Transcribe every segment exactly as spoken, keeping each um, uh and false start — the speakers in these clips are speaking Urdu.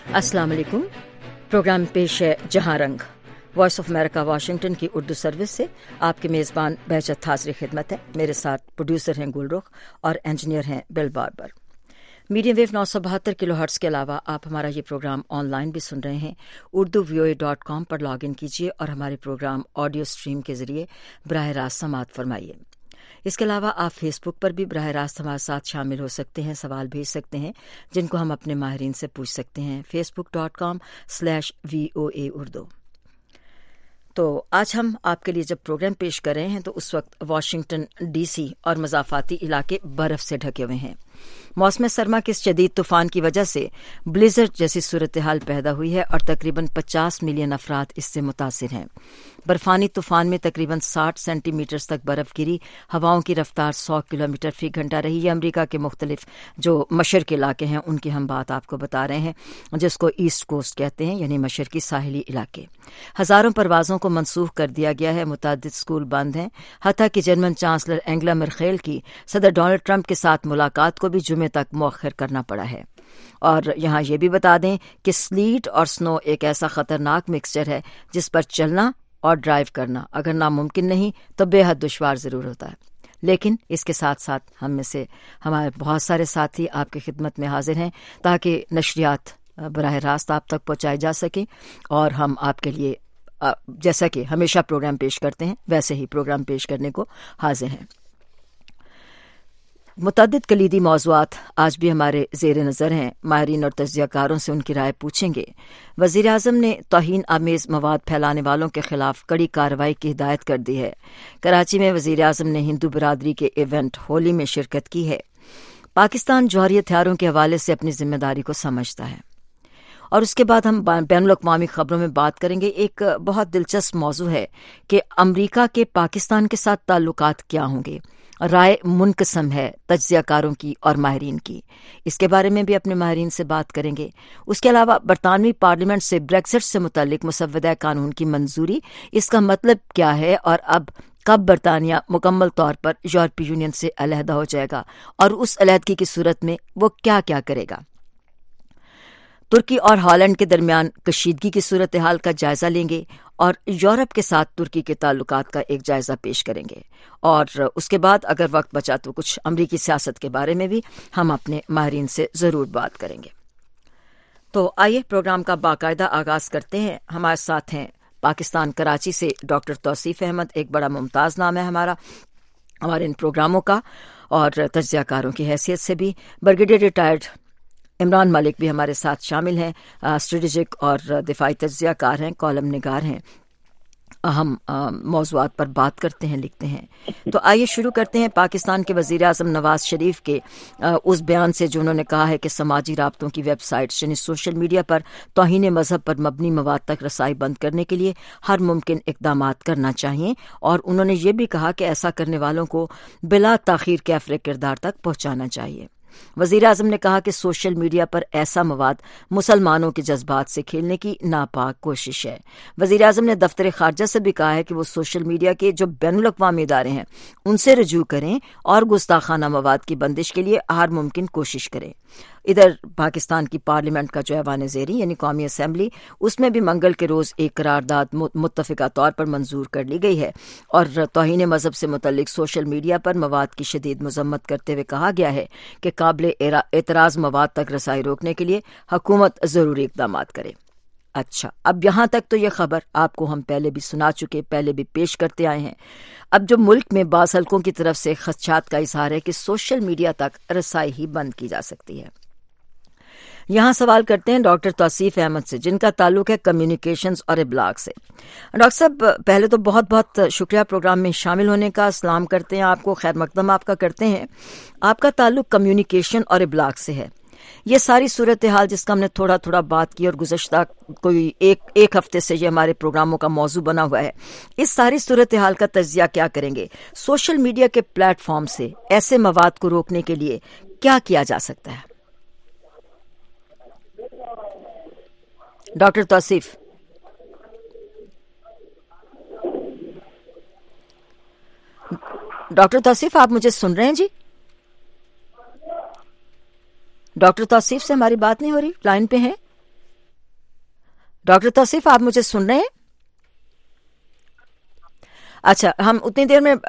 अस्सलाम वालेकुम। प्रोग्राम पेश है जहां रंग, वॉइस ऑफ अमेरिका वाशिंगटन की उर्दू सर्विस से। आपके मेज़बान बहजत हाज़िर खिदमत है। मेरे साथ प्रोड्यूसर हैं गुलरुख और इंजीनियर हैं बिल बारबर। मीडियम वेव नौ सौ बहत्तर किलो हर्ट्स के अलावा आप हमारा ये प्रोग्राम ऑनलाइन भी सुन रहे हैं। Urdu V O A dot com पर लॉग इन कीजिए और हमारे प्रोग्राम ऑडियो स्ट्रीम के जरिए बराह रास्त समाअत फरमाइए। इसके अलावा आप फेसबुक पर भी बराह रास्त हमारे साथ शामिल हो सकते हैं, सवाल भेज सकते हैं जिनको हम अपने माहिरीन से पूछ सकते हैं। Facebook dot com slash V O A Urdu. तो आज हम आपके लिए जब प्रोग्राम पेश कर रहे हैं तो उस वक्त वाशिंगटन डीसी और मज़ाफ़ाती इलाके बर्फ से ढके हुए हैं। मौसम सरमा के इस शदीद तूफान की वजह से ब्लिज़र्ड जैसी सूरत हाल पैदा हुई है और तकरीबन पचास मिलियन अफराद इससे मुतासिर हैं। बर्फानी तूफान में तकरीबन साठ सेंटीमीटर तक बर्फ गिरी। हवाओं की रफ्तार सौ किलोमीटर फी घंटा रही। ये अमरीका के मुख्तलिफ जो मशरक़ी इलाके हैं उनकी हम बात आपको बता रहे हैं, जिसको ईस्ट कोस्ट कहते हैं, यानी मशरक़ी साहिली इलाके। हज़ारों परवाज़ों को मनसूख कर दिया गया है। मुतअद्दिद स्कूल बंद हैं। हत्ता कि जर्मन चांसलर एंगला मर्केल की सदर डोनाल्ड ट्रंप के साथ मुलाकात को भी जुमे तक मौखर करना पड़ा है। और यहाँ ये भी बता दें कि स्लीट और स्नो एक ऐसा खतरनाक मिक्सचर है जिस पर चलना और ड्राइव करना अगर नामुमकिन नहीं तो बेहद दुश्वार ज़रूर होता है। लेकिन इसके साथ साथ हम में से हमारे बहुत सारे साथी आपकी खिदमत में हाजिर हैं ताकि नशरियात बराह रास्त आप तक पहुँचाई जा सके और हम आपके लिए जैसा कि हमेशा प्रोग्राम पेश करते हैं वैसे ही प्रोग्राम पेश करने को हाजिर हैं। मुतअद्दिद कलीदी मौज़ूआत आज भी हमारे ज़ेर नज़र हैं। माहिरीन और तज्ज़ियाकारों से उनकी राय पूछेंगे। वज़ीर आज़म ने तौहीन आमेज़ मवाद फैलाने वालों के खिलाफ कड़ी कार्रवाई की हिदायत कर दी है। कराची में वज़ीर आज़म ने हिंदू बिरादरी के इवेंट होली में शिरकत की है। पाकिस्तान जौहरी हथियारों के हवाले से अपनी जिम्मेदारी को समझता है। और उसके बाद हम बैनुल अक़वामी खबरों में बात करेंगे। एक बहुत दिलचस्प मौजू है कि अमरीका के पाकिस्तान के साथ ताल्लुकात क्या होंगे। राय मुनक़सम है तज्ज़ियाकारों की और माहिरीन की। इसके बारे में भी अपने माहिरीन से बात करेंगे। उसके अलावा बरतानवी पार्लियामेंट से ब्रेक्सिट से मुतल्लिक मुसव्वदा कानून की मंजूरी, इसका मतलब क्या है और अब कब बरतानिया मुकम्मल तौर पर यूरोपीय यूनियन से अलहदा हो जाएगा और उस अलहदगी की सूरत में वो क्या क्या करेगा। तुर्की और हॉलैंड के दरमियान कशीदगी की सूरत हाल का जायजा लेंगे और यूरोप के साथ तुर्की के ताल्लुकात का एक जायजा पेश करेंगे। और उसके बाद अगर वक्त बचा तो कुछ अमरीकी सियासत के बारे में भी हम अपने माहिरीन से ज़रूर बात करेंगे। तो आइए प्रोग्राम का बाकायदा आगाज़ करते हैं। हमारे साथ हैं पाकिस्तान कराची से डॉक्टर तौसीफ अहमद। एक बड़ा मुमताज़ नाम है हमारा हमारे इन प्रोग्रामों का और तज्ज़ियाकारों की हैसियत से भी। ब्रिगेडियर रिटायर्ड इमरान मलिक भी हमारे साथ शामिल हैं। स्ट्रेटेजिक और दिफाई तज्ज़ियाकार हैं, कॉलम निगार हैं। अहम मौज़ूआत पर बात करते हैं, लिखते हैं। तो आइए शुरू करते हैं पाकिस्तान के वज़ीर आज़म नवाज शरीफ के आ, उस बयान से जो उन्होंने कहा है कि समाजी राब्तों की वेबसाइट्स यानी सोशल मीडिया पर तौहीन मज़हब पर मबनी मवाद तक रसाई बंद करने के लिए हर मुमकिन इक़दामात करना चाहिए। और उन्होंने ये भी कहा कि ऐसा करने वालों को बिला ताख़ीर कैफ़रे किरदार तक पहुँचाना चाहिए। वज़ीर आज़म ने कहा कि सोशल मीडिया पर ऐसा मवाद मुसलमानों के जज्बात से खेलने की नापाक कोशिश है। वज़ीर आज़म ने दफ्तर ख़ारजा से भी कहा है कि वो सोशल मीडिया के जो बैनुल अक़वामी इदारे हैं उनसे रजू करें और गुस्ताखाना मवाद की बंदिश के लिए हर मुमकिन कोशिश करें। इधर पाकिस्तान की पार्लियामेंट का जो ऐवान ज़ेरी यानी कौमी असम्बली, उसमें भी मंगल के रोज़ एक करारदाद मुत्तफ़िका तौर पर मंजूर कर ली गई है और तौहीन मज़हब से मुतल्लिक सोशल मीडिया पर मवाद की शदीद मज़म्मत करते हुए कहा गया है कि काबिल एतराज़ मवाद तक रसाई रोकने के लिए हुकूमत ज़रूरी इक़दामात करे। अच्छा, अब यहाँ तक तो ये खबर आपको हम पहले भी सुना चुके, पहले भी पेश करते आए हैं। अब जो मुल्क में बाज़ हल्कों की तरफ से खदशात का इज़हार है कि सोशल मीडिया तक रसाई ही बंद की जा सकती है। यहाँ सवाल करते हैं डॉक्टर तौसीफ अहमद से, जिनका ताल्लुक है कम्युनिकेशंस और इब्लाग से। डॉक्टर साहब, पहले तो बहुत बहुत शुक्रिया प्रोग्राम में शामिल होने का। सलाम करते हैं आपको, खैर मकदम आपका करते हैं। आपका ताल्लुक कम्युनिकेशन और इब्लाग से है। ये सारी सूरत हाल जिसका हमने थोड़ा थोड़ा बात की और गुज़श्ता कोई एक एक हफ्ते से ये हमारे प्रोग्रामों का मौजू बना हुआ है, इस सारी सूरत हाल का तज्ज़िया क्या करेंगे? सोशल मीडिया के प्लेटफॉर्म से ऐसे मवाद को रोकने के लिए क्या किया जा सकता है? डॉक्टर तौसीफ। डॉक्टर तौसीफ, आप मुझे सुन रहे हैं जी? डॉक्टर तौसीफ से हमारी बात नहीं हो रही, लाइन पे हैं? ڈاکٹر توصیف آپ مجھے سن رہے ہیں؟ اچھا، ہم اتنی دیر میں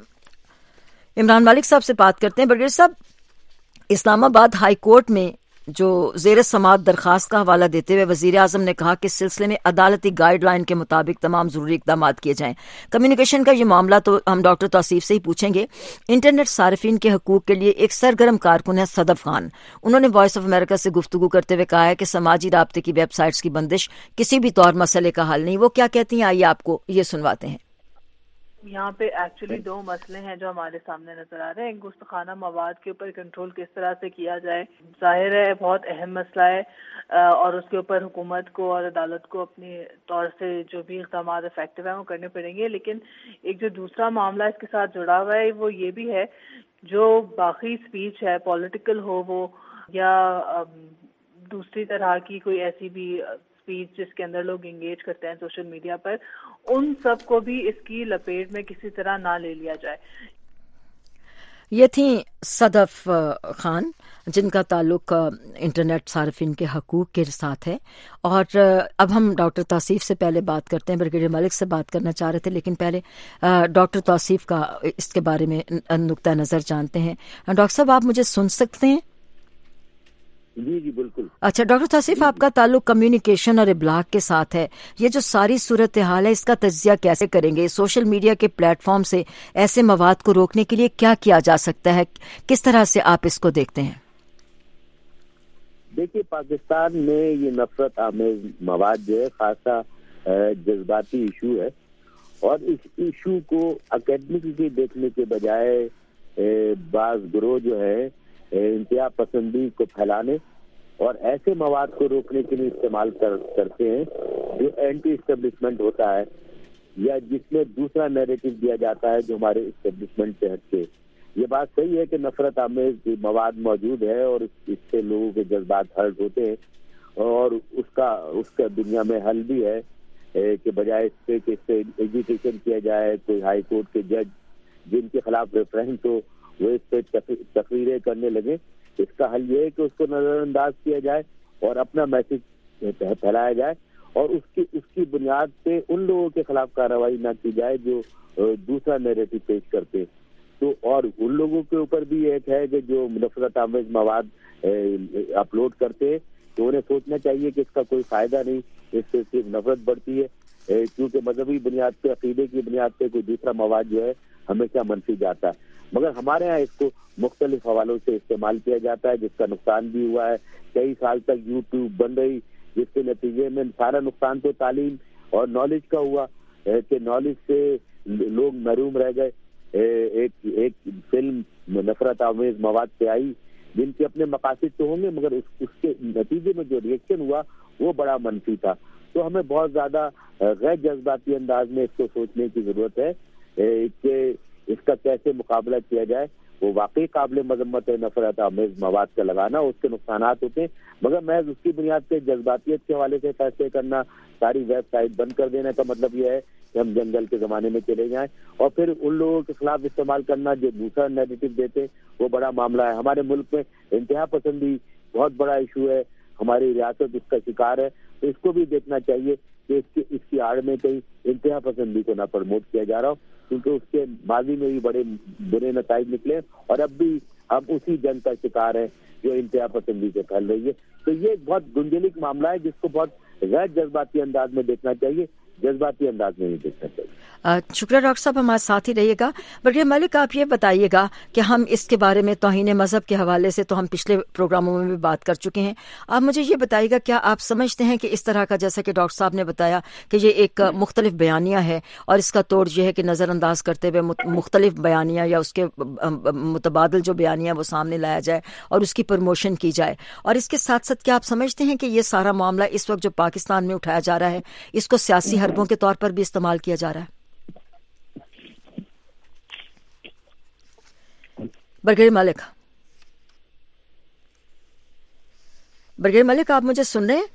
عمران مالک صاحب سے بات کرتے ہیں۔ برگیڈیئر صاحب، اسلام آباد ہائی کورٹ میں جو زیر سماعت درخواست کا حوالہ دیتے ہوئے وزیر اعظم نے کہا کہ اس سلسلے میں عدالتی گائیڈ لائن کے مطابق تمام ضروری اقدامات کیے جائیں۔ کمیونیکیشن کا یہ معاملہ تو ہم ڈاکٹر توصیف سے ہی پوچھیں گے۔ انٹرنیٹ صارفین کے حقوق کے لیے ایک سرگرم کارکن ہے صدف خان۔ انہوں نے وائس آف امریکہ سے گفتگو کرتے ہوئے کہا ہے کہ سماجی رابطے کی ویب سائٹس کی بندش کسی بھی طور مسئلے کا حل نہیں۔ وہ کیا کہتی ہیں، آئیے آپ کو یہ سنواتے ہیں۔ یہاں پہ ایکچولی دو مسئلے ہیں جو ہمارے سامنے نظر آ رہے ہیں۔ ایک گستاخانہ مواد کے اوپر کنٹرول کس طرح سے کیا جائے، ظاہر ہے بہت اہم مسئلہ ہے، اور اس کے اوپر حکومت کو اور عدالت کو اپنی طور سے جو بھی اقدامات افیکٹو ہیں وہ کرنے پڑیں گے۔ لیکن ایک جو دوسرا معاملہ اس کے ساتھ جڑا ہوا ہے وہ یہ بھی ہے، جو باقی اسپیچ ہے، پولیٹیکل ہو وہ یا دوسری طرح کی کوئی ایسی بھی اسپیچ جس کے اندر لوگ انگیج کرتے ہیں سوشل میڈیا پر، ان سب کو بھی اس کی لپیٹ میں کسی طرح نہ لے لیا جائے۔ یہ تھیں صدف خان، جن کا تعلق انٹرنیٹ صارفین کے حقوق کے ساتھ ہے۔ اور اب ہم ڈاکٹر توصیف سے پہلے بات کرتے ہیں، برگیڈیئر ملک سے بات کرنا چاہ رہے تھے، لیکن پہلے ڈاکٹر توصیف کا اس کے بارے میں نقطہ نظر جانتے ہیں۔ ڈاکٹر صاحب، آپ مجھے سن سکتے ہیں؟ جی جی بالکل۔ اچھا ڈاکٹر توصیف، آپ کا تعلق کمیونیکیشن اور ابلاغ کے ساتھ ہے۔ یہ جو ساری صورتحال ہے اس کا تجزیہ کیسے کریں گے؟ سوشل میڈیا کے پلیٹ فارم سے ایسے مواد کو روکنے کے لیے کیا کیا جا سکتا ہے؟ کس طرح سے آپ اس کو دیکھتے ہیں؟ دیکھیے، پاکستان میں یہ نفرت آمیز مواد جو ہے خاصا جذباتی ایشو ہے، اور اس ایشو کو اکیڈمکلی دیکھنے کے بجائے بعض گروہ جو ہے انتہا پسندی کو پھیلانے اور ایسے مواد کو روکنے کے لیے استعمال کر کرتے ہیں جو اینٹی اسٹیبلشمنٹ ہوتا ہے، یا جس میں دوسرا نیریٹو دیا جاتا ہے جو ہمارے اسٹیبلشمنٹ سے ہٹ کے۔ یہ بات صحیح ہے کہ نفرت آمیز مواد موجود ہے اور اس سے لوگوں کے جذبات ہرٹ ہوتے ہیں، اور اس کا اس کا دنیا میں حل بھی ہے کہ بجائے اس پہ کہ اس سے ایجوکیشن کیا جائے، کوئی ہائی کورٹ کے جج جن کے خلاف ریفرنس ہو وہ اس پہ تقریریں کرنے لگے، اس کا حل یہ ہے کہ اس کو نظر انداز کیا جائے اور اپنا میسج پھیلایا جائے، اور اس کی اس کی بنیاد پہ ان لوگوں کے خلاف کارروائی نہ کی جائے جو دوسرا نیریٹو پیش کرتے۔ تو اور ان لوگوں کے اوپر بھی ایک ہے کہ جو نفرت آمیز مواد اپلوڈ کرتے ہیں تو انہیں سوچنا چاہیے کہ اس کا کوئی فائدہ نہیں، اس سے صرف نفرت بڑھتی ہے، کیونکہ مذہبی بنیاد پہ، عقیدے کی بنیاد پہ کوئی دوسرا مواد جو ہے ہمیشہ منفی جاتا ہے۔ مگر ہمارے ہاں اس کو مختلف حوالوں سے استعمال کیا جاتا ہے، جس کا نقصان بھی ہوا ہے۔ کئی سال تک یوٹیوب بند رہی، جس کے نتیجے میں سارا نقصان تو تعلیم اور نالج کا ہوا کہ نالج سے لوگ محروم رہ گئے۔ ایک ایک فلم نفرت آمیز مواد سے آئی جن کے اپنے مقاصد تو ہوں گے، مگر اس, اس کے نتیجے میں جو ریئیکشن ہوا وہ بڑا منفی تھا۔ تو ہمیں بہت زیادہ غیر جذباتی انداز میں اس کو سوچنے کی ضرورت ہے کہ اس کا کیسے مقابلہ کیا جائے۔ وہ واقعی قابل مذمت ہے نفرت آمیز مواد کا لگانا، اس کے نقصانات ہوتے ہیں، مگر محض اس کی بنیاد پہ جذباتیت کے حوالے سے فیصلے کرنا، ساری ویب سائٹ بند کر دینے کا مطلب یہ ہے کہ ہم جنگل کے زمانے میں چلے جائیں، اور پھر ان لوگوں کے خلاف استعمال کرنا جو دوسرا نیگیٹو دیتے، وہ بڑا معاملہ ہے۔ ہمارے ملک میں انتہا پسندی بہت بڑا ایشو ہے، ہماری ریاست اس کا شکار ہے، تو اس کو بھی دیکھنا چاہیے کہ اس کی اس کی آڑ میں کہیں انتہا پسندی کو نہ پروموٹ کیا جا رہا ہو، کیونکہ اس کے ماضی میں بھی بڑے برے نتائج نکلے اور اب بھی ہم اسی جنگ کا شکار ہیں جو انتہا پسندی سے پھیل رہی ہے۔ تو یہ ایک بہت گنجلک معاملہ ہے جس کو بہت غیر جذباتی انداز میں دیکھنا چاہیے، جذباتی انداز میں نہیں دیکھنا چاہیے۔ شکریہ ڈاکٹر صاحب، ہمارے ساتھ ہی رہیے گا۔ برگیڈیئر ملک، آپ یہ بتائیے گا کہ ہم اس کے بارے میں توہین مذہب کے حوالے سے تو ہم پچھلے پروگراموں میں بھی بات کر چکے ہیں، آپ مجھے یہ بتائیے گا کیا آپ سمجھتے ہیں کہ اس طرح کا، جیسا کہ ڈاکٹر صاحب نے بتایا کہ یہ ایک مختلف بیانیہ ہے اور اس کا توڑ یہ ہے کہ نظر انداز کرتے ہوئے مختلف بیانیہ یا اس کے متبادل جو بیانیہ وہ سامنے لایا جائے اور اس کی پروموشن کی جائے، اور اس کے ساتھ ساتھ کیا آپ سمجھتے ہیں کہ یہ سارا معاملہ اس وقت جو پاکستان میں اٹھایا جا رہا ہے اس کو سیاسی حربوں کے طور پر بھی استعمال کیا جا رہا ہے؟ برگیڈیئر ملک برگیڈیئر ملک آپ مجھے سن رہے ہیں؟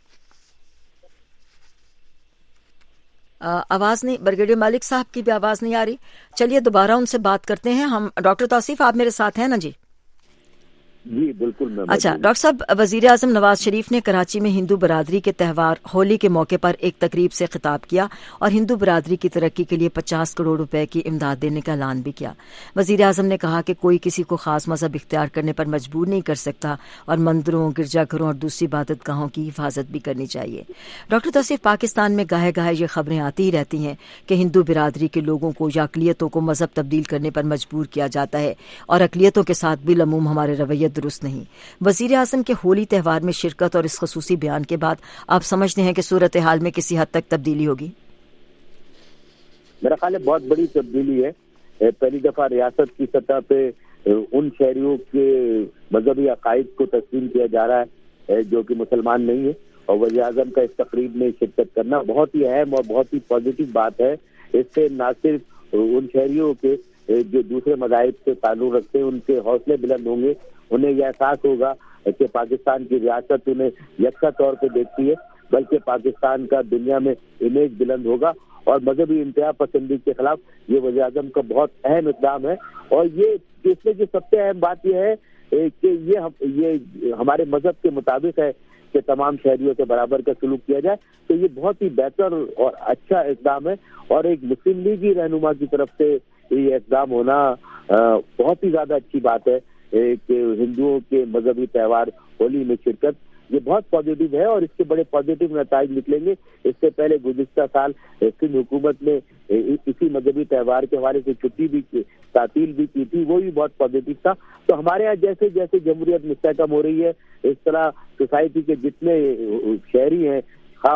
آواز نہیں، برگیڈیئر ملک صاحب کی بھی آواز نہیں آ رہی۔ چلیے دوبارہ ان سے بات کرتے ہیں ہم۔ ڈاکٹر توصیف، آپ میرے ساتھ ہیں نا جی؟ جی بالکل. اچھا ڈاکٹر صاحب، وزیر اعظم نواز شریف نے کراچی میں ہندو برادری کے تہوار ہولی کے موقع پر ایک تقریب سے خطاب کیا اور ہندو برادری کی ترقی کے لیے پچاس کروڑ روپے کی امداد دینے کا اعلان بھی کیا. وزیر اعظم نے کہا کہ کوئی کسی کو خاص مذہب اختیار کرنے پر مجبور نہیں کر سکتا اور مندروں، گرجا گھروں اور دوسری عبادت گاہوں کی حفاظت بھی کرنی چاہیے. ڈاکٹر توصیف، پاکستان میں گاہے گاہے یہ خبریں آتی ہی رہتی ہیں کہ ہندو برادری کے لوگوں کو یا اقلیتوں کو مذہب تبدیل کرنے پر مجبور کیا جاتا ہے اور اقلیتوں کے ساتھ بالعموم ہمارے رویے درست نہیں. وزیر اعظم کے ہولی تہوار میں شرکت اور اس خصوصی بیان کے بعد آپ سمجھتے ہیں کہ صورتحال میں کسی حد تک تبدیلی ہوگی؟ میرا خیال ہے بہت بڑی تبدیلی ہے. پہلی دفعہ ریاست کی سطح پہ ان شہریوں کے مذہبی عقائد کو تسلیم کیا جا رہا ہے جو کہ مسلمان نہیں ہے، اور وزیر اعظم کا اس تقریب میں شرکت کرنا بہت ہی اہم اور بہت ہی پازیٹیو بات ہے. اس سے نہ صرف ان شہریوں کے جو دوسرے مذاہب سے تعلق رکھتے ہیں ان کے حوصلے بلند ہوں گے، انہیں یہ احساس ہوگا کہ پاکستان کی ریاست انہیں یکساں طور پہ دیکھتی ہے، بلکہ پاکستان کا دنیا میں امیج بلند ہوگا. اور مذہبی انتہا پسندی کے خلاف یہ وزیر اعظم کا بہت اہم اقدام ہے. اور یہ اس میں جو سب سے اہم بات یہ ہے کہ یہ یہ ہمارے مذہب کے مطابق ہے کہ تمام شہریوں سے برابر کا سلوک کیا جائے. تو یہ بہت ہی بہتر اور اچھا اقدام ہے، اور ایک مسلم لیگی رہنما کی طرف سے یہ اقدام ہونا بہت ہی زیادہ اچھی بات ہے کہ ہندوؤں کے مذہبی تہوار ہولی میں شرکت یہ بہت پازیٹیو ہے، اور اس کے بڑے پازیٹیو نتائج نکلیں گے. اس سے پہلے گزشتہ سال سندھ حکومت نے اسی مذہبی تہوار کے حوالے سے چھٹی بھی تعطیل بھی کی تھی، وہ بھی بہت پازیٹیو تھا. تو ہمارے یہاں جیسے جیسے جمہوریت مستحکم ہو رہی ہے، اس طرح سوسائٹی کے جتنے شہری ہیں، خواہ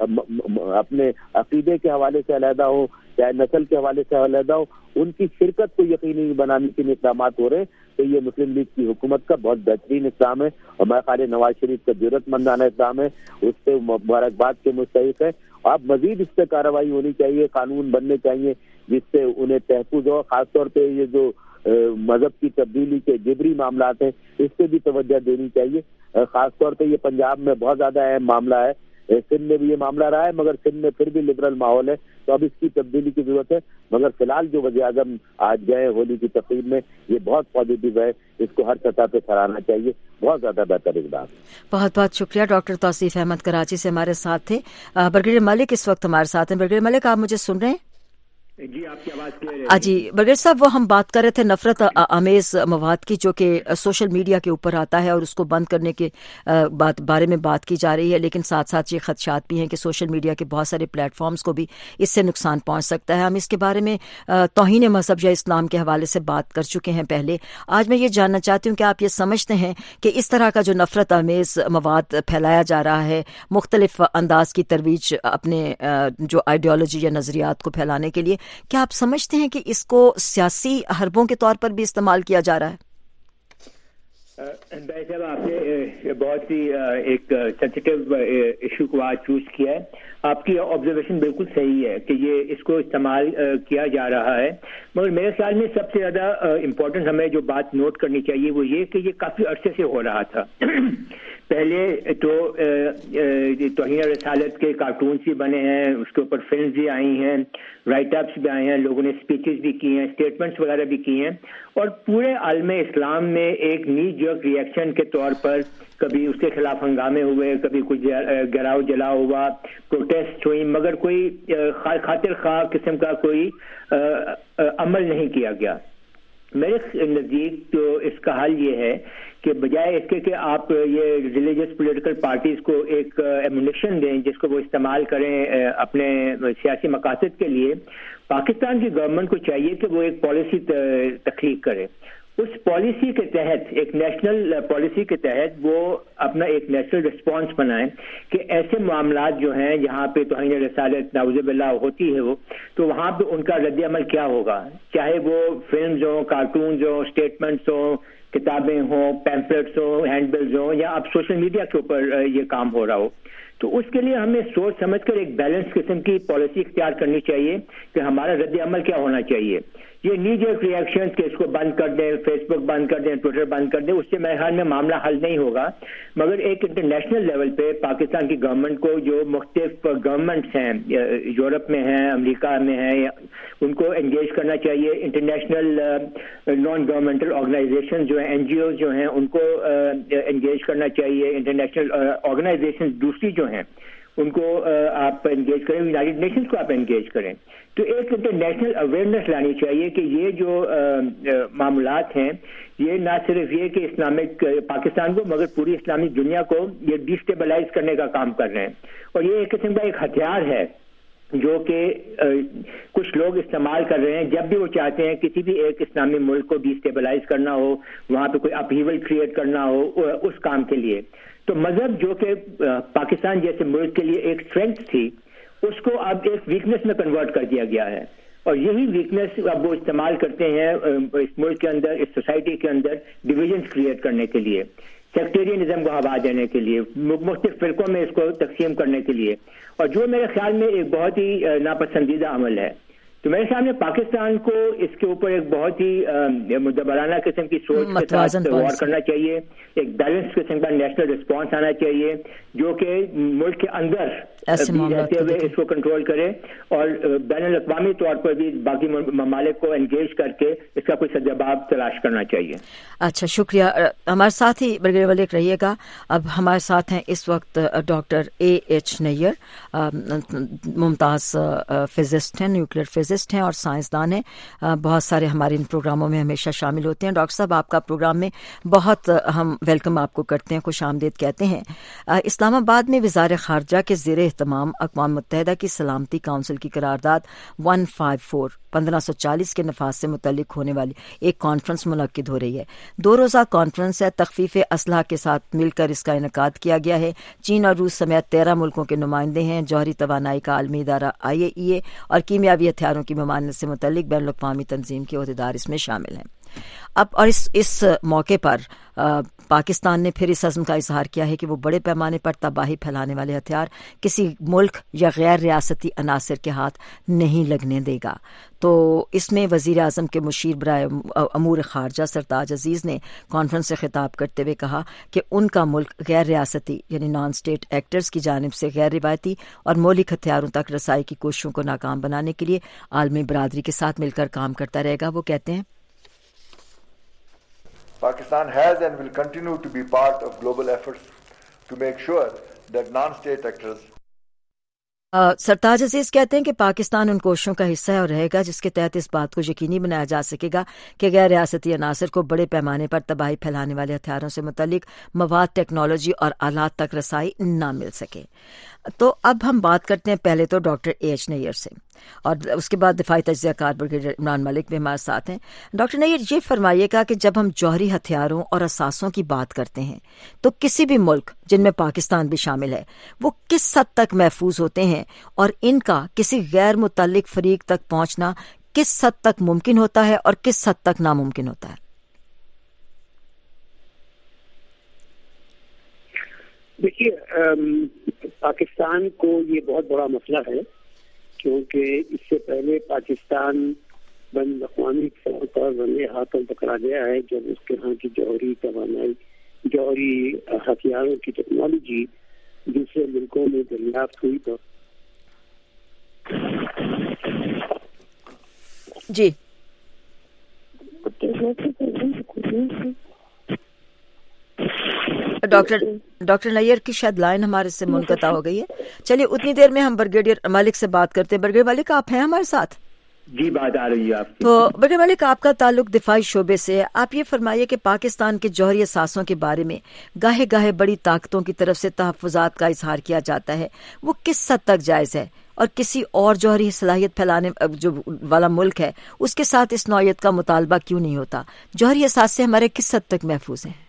وہ اپنے عقیدے کے حوالے سے علیحدہ ہو چاہے نسل کے حوالے سے علیحدہ ہو، ان کی شرکت کو یقینی بنانے کے اقدامات ہو رہے ہیں. تو یہ مسلم لیگ کی حکومت کا بہت بہترین اقدام ہے، اور میں خیال نواز شریف کا جرأت مندانہ اقدام ہے، اس سے مبارکباد کے مستحق ہے. اب مزید اس پہ کارروائی ہونی چاہیے، قانون بننے چاہیے جس سے انہیں تحفظ ہو. خاص طور پہ یہ جو مذہب کی تبدیلی کے جبری معاملات ہیں اس پہ بھی توجہ دینی چاہیے. خاص طور پہ یہ پنجاب میں بہت زیادہ اہم معاملہ ہے، سندھ میں بھی یہ معاملہ رہا ہے، مگر سندھ میں پھر بھی لبرل ماحول ہے، تو اب اس کی تبدیلی کی ضرورت ہے. مگر فی الحال جو وزیر اعظم آج گئے ہولی کی تقریب میں یہ بہت پازیٹیو ہے، اس کو ہر سطح پہ سراہنا چاہیے. بہت زیادہ بہتر اقدام. بہت بہت شکریہ. ڈاکٹر توصیف احمد کراچی سے ہمارے ساتھ تھے. برگیڈیئر ملک اس وقت ہمارے ساتھ ہیں. برگیڈیئر ملک، آپ مجھے سن رہے ہیں؟ جی آپ کی آواز کلیئر ہے. جی برگیڈیئر صاحب، وہ ہم بات کر رہے تھے نفرت آمیز مواد کی جو کہ سوشل میڈیا کے اوپر آتا ہے اور اس کو بند کرنے کے بات بارے میں بات کی جا رہی ہے، لیکن ساتھ ساتھ یہ خدشات بھی ہیں کہ سوشل میڈیا کے بہت سارے پلیٹ فارمز کو بھی اس سے نقصان پہنچ سکتا ہے. ہم اس کے بارے میں توہین مذہب یا اسلام کے حوالے سے بات کر چکے ہیں پہلے. آج میں یہ جاننا چاہتی ہوں کہ آپ یہ سمجھتے ہیں کہ اس طرح کا جو نفرت آمیز مواد پھیلایا جا رہا ہے مختلف انداز کی ترویج اپنے جو آئیڈیالوجی یا نظریات کو پھیلانے کے لیے، کیا آپ سمجھتے ہیں کہ اس کو سیاسی حربوں کے طور پر بھی استعمال کیا جا رہا ہے؟ بھائی صاحب، آپ نے بہت ہی ایک سینسیٹیو ایشو کو آج چوز کیا ہے. آپ کی آبزرویشن بالکل صحیح ہے کہ یہ اس کو استعمال کیا جا رہا ہے، مگر میرے خیال میں سب سے زیادہ امپورٹنٹ ہمیں جو بات نوٹ کرنی چاہیے وہ یہ کہ یہ کافی عرصے سے ہو رہا تھا. پہلے تو توہین رسالت کے کارٹونس بھی بنے ہیں، اس کے اوپر فلمز بھی آئی ہیں، رائٹ اپس بھی آئے ہیں، لوگوں نے اسپیچز بھی کی ہیں، اسٹیٹمنٹس وغیرہ بھی کی ہیں، اور پورے عالم اسلام میں ایک نی جرک ری ایکشن کے طور پر کبھی اس کے خلاف ہنگامے ہوئے، کبھی کچھ گراؤ جلاؤ ہوا، پروٹیسٹ ہوئی، مگر کوئی خاطر خواہ قسم کا کوئی عمل نہیں کیا گیا. میرے نزدیک تو اس کا حل یہ ہے کہ بجائے اس کے کہ آپ یہ ریلیجس پولیٹیکل پارٹیز کو ایک ایمونیشن دیں جس کو وہ استعمال کریں اپنے سیاسی مقاصد کے لیے، پاکستان کی گورنمنٹ کو چاہیے کہ وہ ایک پالیسی تخلیق کرے. اس پالیسی کے تحت، ایک نیشنل پالیسی کے تحت وہ اپنا ایک نیشنل رسپانس بنائیں کہ ایسے معاملات جو ہیں جہاں پہ توہین رسالت نعوذ باللہ ہوتی ہے وہ تو وہاں پہ ان کا رد عمل کیا ہوگا، چاہے وہ فلمز ہوں، کارٹونز ہوں، اسٹیٹمنٹس ہوں، کتابیں ہوں، پیمفلیٹس ہوں، ہینڈ بلز ہوں، یا اب سوشل میڈیا کے اوپر یہ کام ہو رہا ہو. تو اس کے لیے ہمیں سوچ سمجھ کر ایک بیلنس قسم کی پالیسی اختیار کرنی چاہیے کہ ہمارا رد عمل کیا ہونا چاہیے. یہ نی جرک ریئیکشنز کہ اس کو بند کر دیں, فیس بک بند کر دیں, ٹویٹر بند کر دیں, اس سے میرے خیال میں معاملہ حل نہیں ہوگا. مگر ایک انٹرنیشنل لیول پہ پاکستان کی گورنمنٹ کو, جو مختلف گورنمنٹس ہیں یورپ میں ہیں, امریکہ میں ہیں, ان کو انگیج کرنا چاہیے. انٹرنیشنل نان گورنمنٹل آرگنائزیشن جو ہیں, این جی اوز جو ہیں, ان کو انگیج کرنا چاہیے. انٹرنیشنل آرگنائزیشن دوسری جو ہیں ان کو آپ انگیج کریں, یونائٹڈ نیشنز کو آپ انگیج کریں. تو ایک انٹرنیشنل اویئرنیس لانی چاہیے کہ یہ جو معاملات ہیں یہ نہ صرف یہ کہ اسلامک پاکستان کو مگر پوری اسلامک دنیا کو یہ ڈیسٹیبلائز کرنے کا کام کر رہے ہیں. اور یہ ایک قسم کا ایک ہتھیار ہے جو کہ کچھ لوگ استعمال کر رہے ہیں جب بھی وہ چاہتے ہیں کسی بھی ایک اسلامی ملک کو ڈیسٹیبلائز کرنا ہو, وہاں پہ کوئی اپہیول کریٹ کرنا ہو اس کام کے لیے. تو مذہب جو کہ پاکستان جیسے ملک کے لیے ایک اسٹرینتھ تھی, اس کو اب ایک ویکنس میں کنورٹ کر دیا گیا ہے. اور یہی ویکنس اب وہ استعمال کرتے ہیں اس ملک کے اندر, اس سوسائٹی کے اندر ڈویژنس کریٹ کرنے کے لیے, سیکٹیرینزم کو ہوا دینے کے لیے, مختلف فرقوں میں اس کو تقسیم کرنے کے لیے. اور جو میرے خیال میں ایک بہت ہی ناپسندیدہ عمل ہے. تو میرے سامنے پاکستان کو اس کے اوپر ایک بہت ہی مدبرانہ قسم کی سوچ کے ساتھ غور کرنا چاہیے. ایک بیلنس قسم کا نیشنل رسپانس آنا چاہیے جو کہ ملک کے اندر رہتے ہوئے اس کو کنٹرول کرے, اور بین الاقوامی طور پر بھی باقی ممالک کو انگیج کر کے اس کا کوئی جواب تلاش کرنا چاہیے. اچھا, شکریہ. ہمارے ساتھ ہی بریگیڈیئر ملک رہیے گا. اب ہمارے ساتھ ہیں اس وقت ڈاکٹر اے ایچ نیئر, ممتاز فزسٹ ہیں, نیوکلیئر فزسٹ ہیں اور سائنسدان ہیں. بہت سارے ہمارے ان پروگراموں میں ہمیشہ شامل ہوتے ہیں. ڈاکٹر صاحب, آپ کا پروگرام میں بہت ہم ویلکم آپ کو کرتے ہیں, خوش آمدید کہتے ہیں. اسلام آباد میں وزارت خارجہ کے زیر اہتمام اقوام متحدہ کی سلامتی کونسل کی قرارداد ون فائیو فور پندرہ سو چالیس کے نفاذ سے متعلق ہونے والی ایک کانفرنس منعقد ہو رہی ہے. دو روزہ کانفرنس ہے. تخفیف اسلحہ کے ساتھ مل کر اس کا انعقاد کیا گیا ہے. چین اور روس سمیت تیرہ ملکوں کے نمائندے ہیں. جوہری توانائی کا عالمی ادارہ آئی اے ای اے اور کیمیاوی ہتھیاروں کی ممانعت سے متعلق بین الاقوامی تنظیم کے عہدیدار اس میں شامل ہیں. اب اور اس اس موقع پر پاکستان نے پھر اس عزم کا اظہار کیا ہے کہ وہ بڑے پیمانے پر تباہی پھیلانے والے ہتھیار کسی ملک یا غیر ریاستی عناصر کے ہاتھ نہیں لگنے دے گا. تو اس میں وزیر اعظم کے مشیر برائے امور خارجہ سرتاج عزیز نے کانفرنس سے خطاب کرتے ہوئے کہا کہ ان کا ملک غیر ریاستی یعنی نان اسٹیٹ ایکٹرز کی جانب سے غیر روایتی اور مولک ہتھیاروں تک رسائی کی کوششوں کو ناکام بنانے کے لیے عالمی برادری کے ساتھ مل کر کام کرتا رہے گا. وہ کہتے ہیں Pakistan has and will continue to be part of global efforts to make sure that non-state actors سرتاج عزیز کہتے ہیں کہ پاکستان ان کوششوں کا حصہ ہے اور رہے گا جس کے تحت اس بات کو یقینی بنایا جا سکے گا کہ غیر ریاستی عناصر کو بڑے پیمانے پر تباہی پھیلانے والے ہتھیاروں سے متعلق مواد, ٹیکنالوجی اور آلات تک رسائی نہ مل سکے. تو اب ہم بات کرتے ہیں پہلے تو ڈاکٹر اے ایچ نیئر سے, اور اس کے بعد دفاعی تجزیہ کار بریگیڈیئر عمران ملک بھی ہمارے ساتھ ہیں. ڈاکٹر نیئر, یہ فرمائیے گا کہ جب ہم جوہری ہتھیاروں اور اثاثوں کی بات کرتے ہیں تو کسی بھی ملک جن میں پاکستان بھی شامل ہے وہ کس حد تک محفوظ ہوتے ہیں, اور ان کا کسی غیر متعلق فریق تک پہنچنا کس حد تک ممکن ہوتا ہے اور کس حد تک ناممکن ہوتا ہے؟ دیکھیے, پاکستان کو یہ بہت بڑا مسئلہ ہے کیونکہ اس سے پہلے پاکستان بین الاقوامی طور پر رنگے ہاتھوں پکڑا گیا ہے جب اس کے ہاں کی جوہری توانائی, جوہری ہتھیاروں کی ٹیکنالوجی دوسرے ملکوں میں دریافت ہوئی. تو جی ڈاکٹر ڈاکٹر نیئر کی شاید لائن ہمارے سے منقطع ہو گئی ہے. چلیے اتنی دیر میں ہم بریگیڈیئر ملک سے بات کرتے ہیں. بریگیڈیئر ملک, آپ ہیں ہمارے ساتھ؟ جی بات آ رہی ہے آپ کی. تو بریگیڈیئر ملک, آپ کا تعلق دفاعی شعبے سے ہے. آپ یہ فرمائیے کہ پاکستان کے جوہری اثاثوں کے بارے میں گاہے گاہے بڑی طاقتوں کی طرف سے تحفظات کا اظہار کیا جاتا ہے, وہ کس حد تک جائز ہے, اور کسی اور جوہری صلاحیت پھیلانے جو والا ملک ہے اس کے ساتھ اس نوعیت کا مطالبہ کیوں نہیں ہوتا؟ جوہری اثاثے ہمارے کس حد تک محفوظ ہیں؟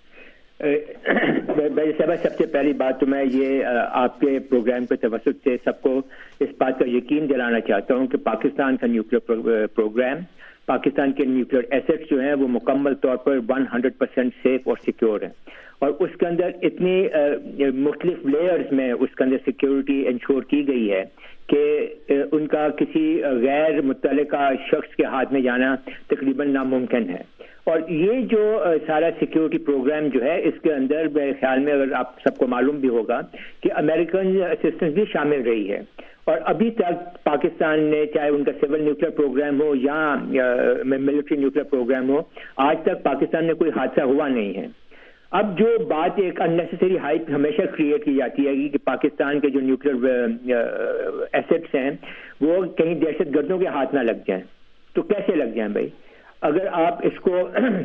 سب سے پہلی بات تو میں یہ آپ کے پروگرام کے توسط سے سب کو اس بات کا یقین دلانا چاہتا ہوں کہ پاکستان کا نیوکلیئر پروگرام پاکستان کے نیوکلیئر ایسیٹس جو ہیں وہ مکمل طور پر ون ہنڈریڈ پرسینٹ سیف اور سیکیور ہیں، اور اس کے اندر اتنی مختلف لیئرز میں اس کے اندر سیکیورٹی انشور کی گئی ہے کہ ان کا کسی غیر متعلقہ شخص کے ہاتھ میں جانا تقریباً ناممکن ہے. اور یہ جو سارا سیکیورٹی پروگرام جو ہے اس کے اندر میرے خیال میں اگر آپ سب کو معلوم بھی ہوگا کہ امریکن اسسٹنس بھی شامل رہی ہے، اور ابھی تک پاکستان نے چاہے ان کا سول نیوکلیئر پروگرام ہو یا ملٹری نیوکلیئر پروگرام ہو، آج تک پاکستان میں کوئی حادثہ ہوا نہیں ہے. اب جو بات ایک اننیسیسری ہائپ ہمیشہ کریٹ کی جاتی ہے کہ پاکستان کے جو نیوکلیئر ایسیٹس ہیں وہ کہیں دہشت گردوں کے ہاتھ نہ لگ جائیں، تو کیسے لگ جائیں بھائی؟ اگر آپ اس کو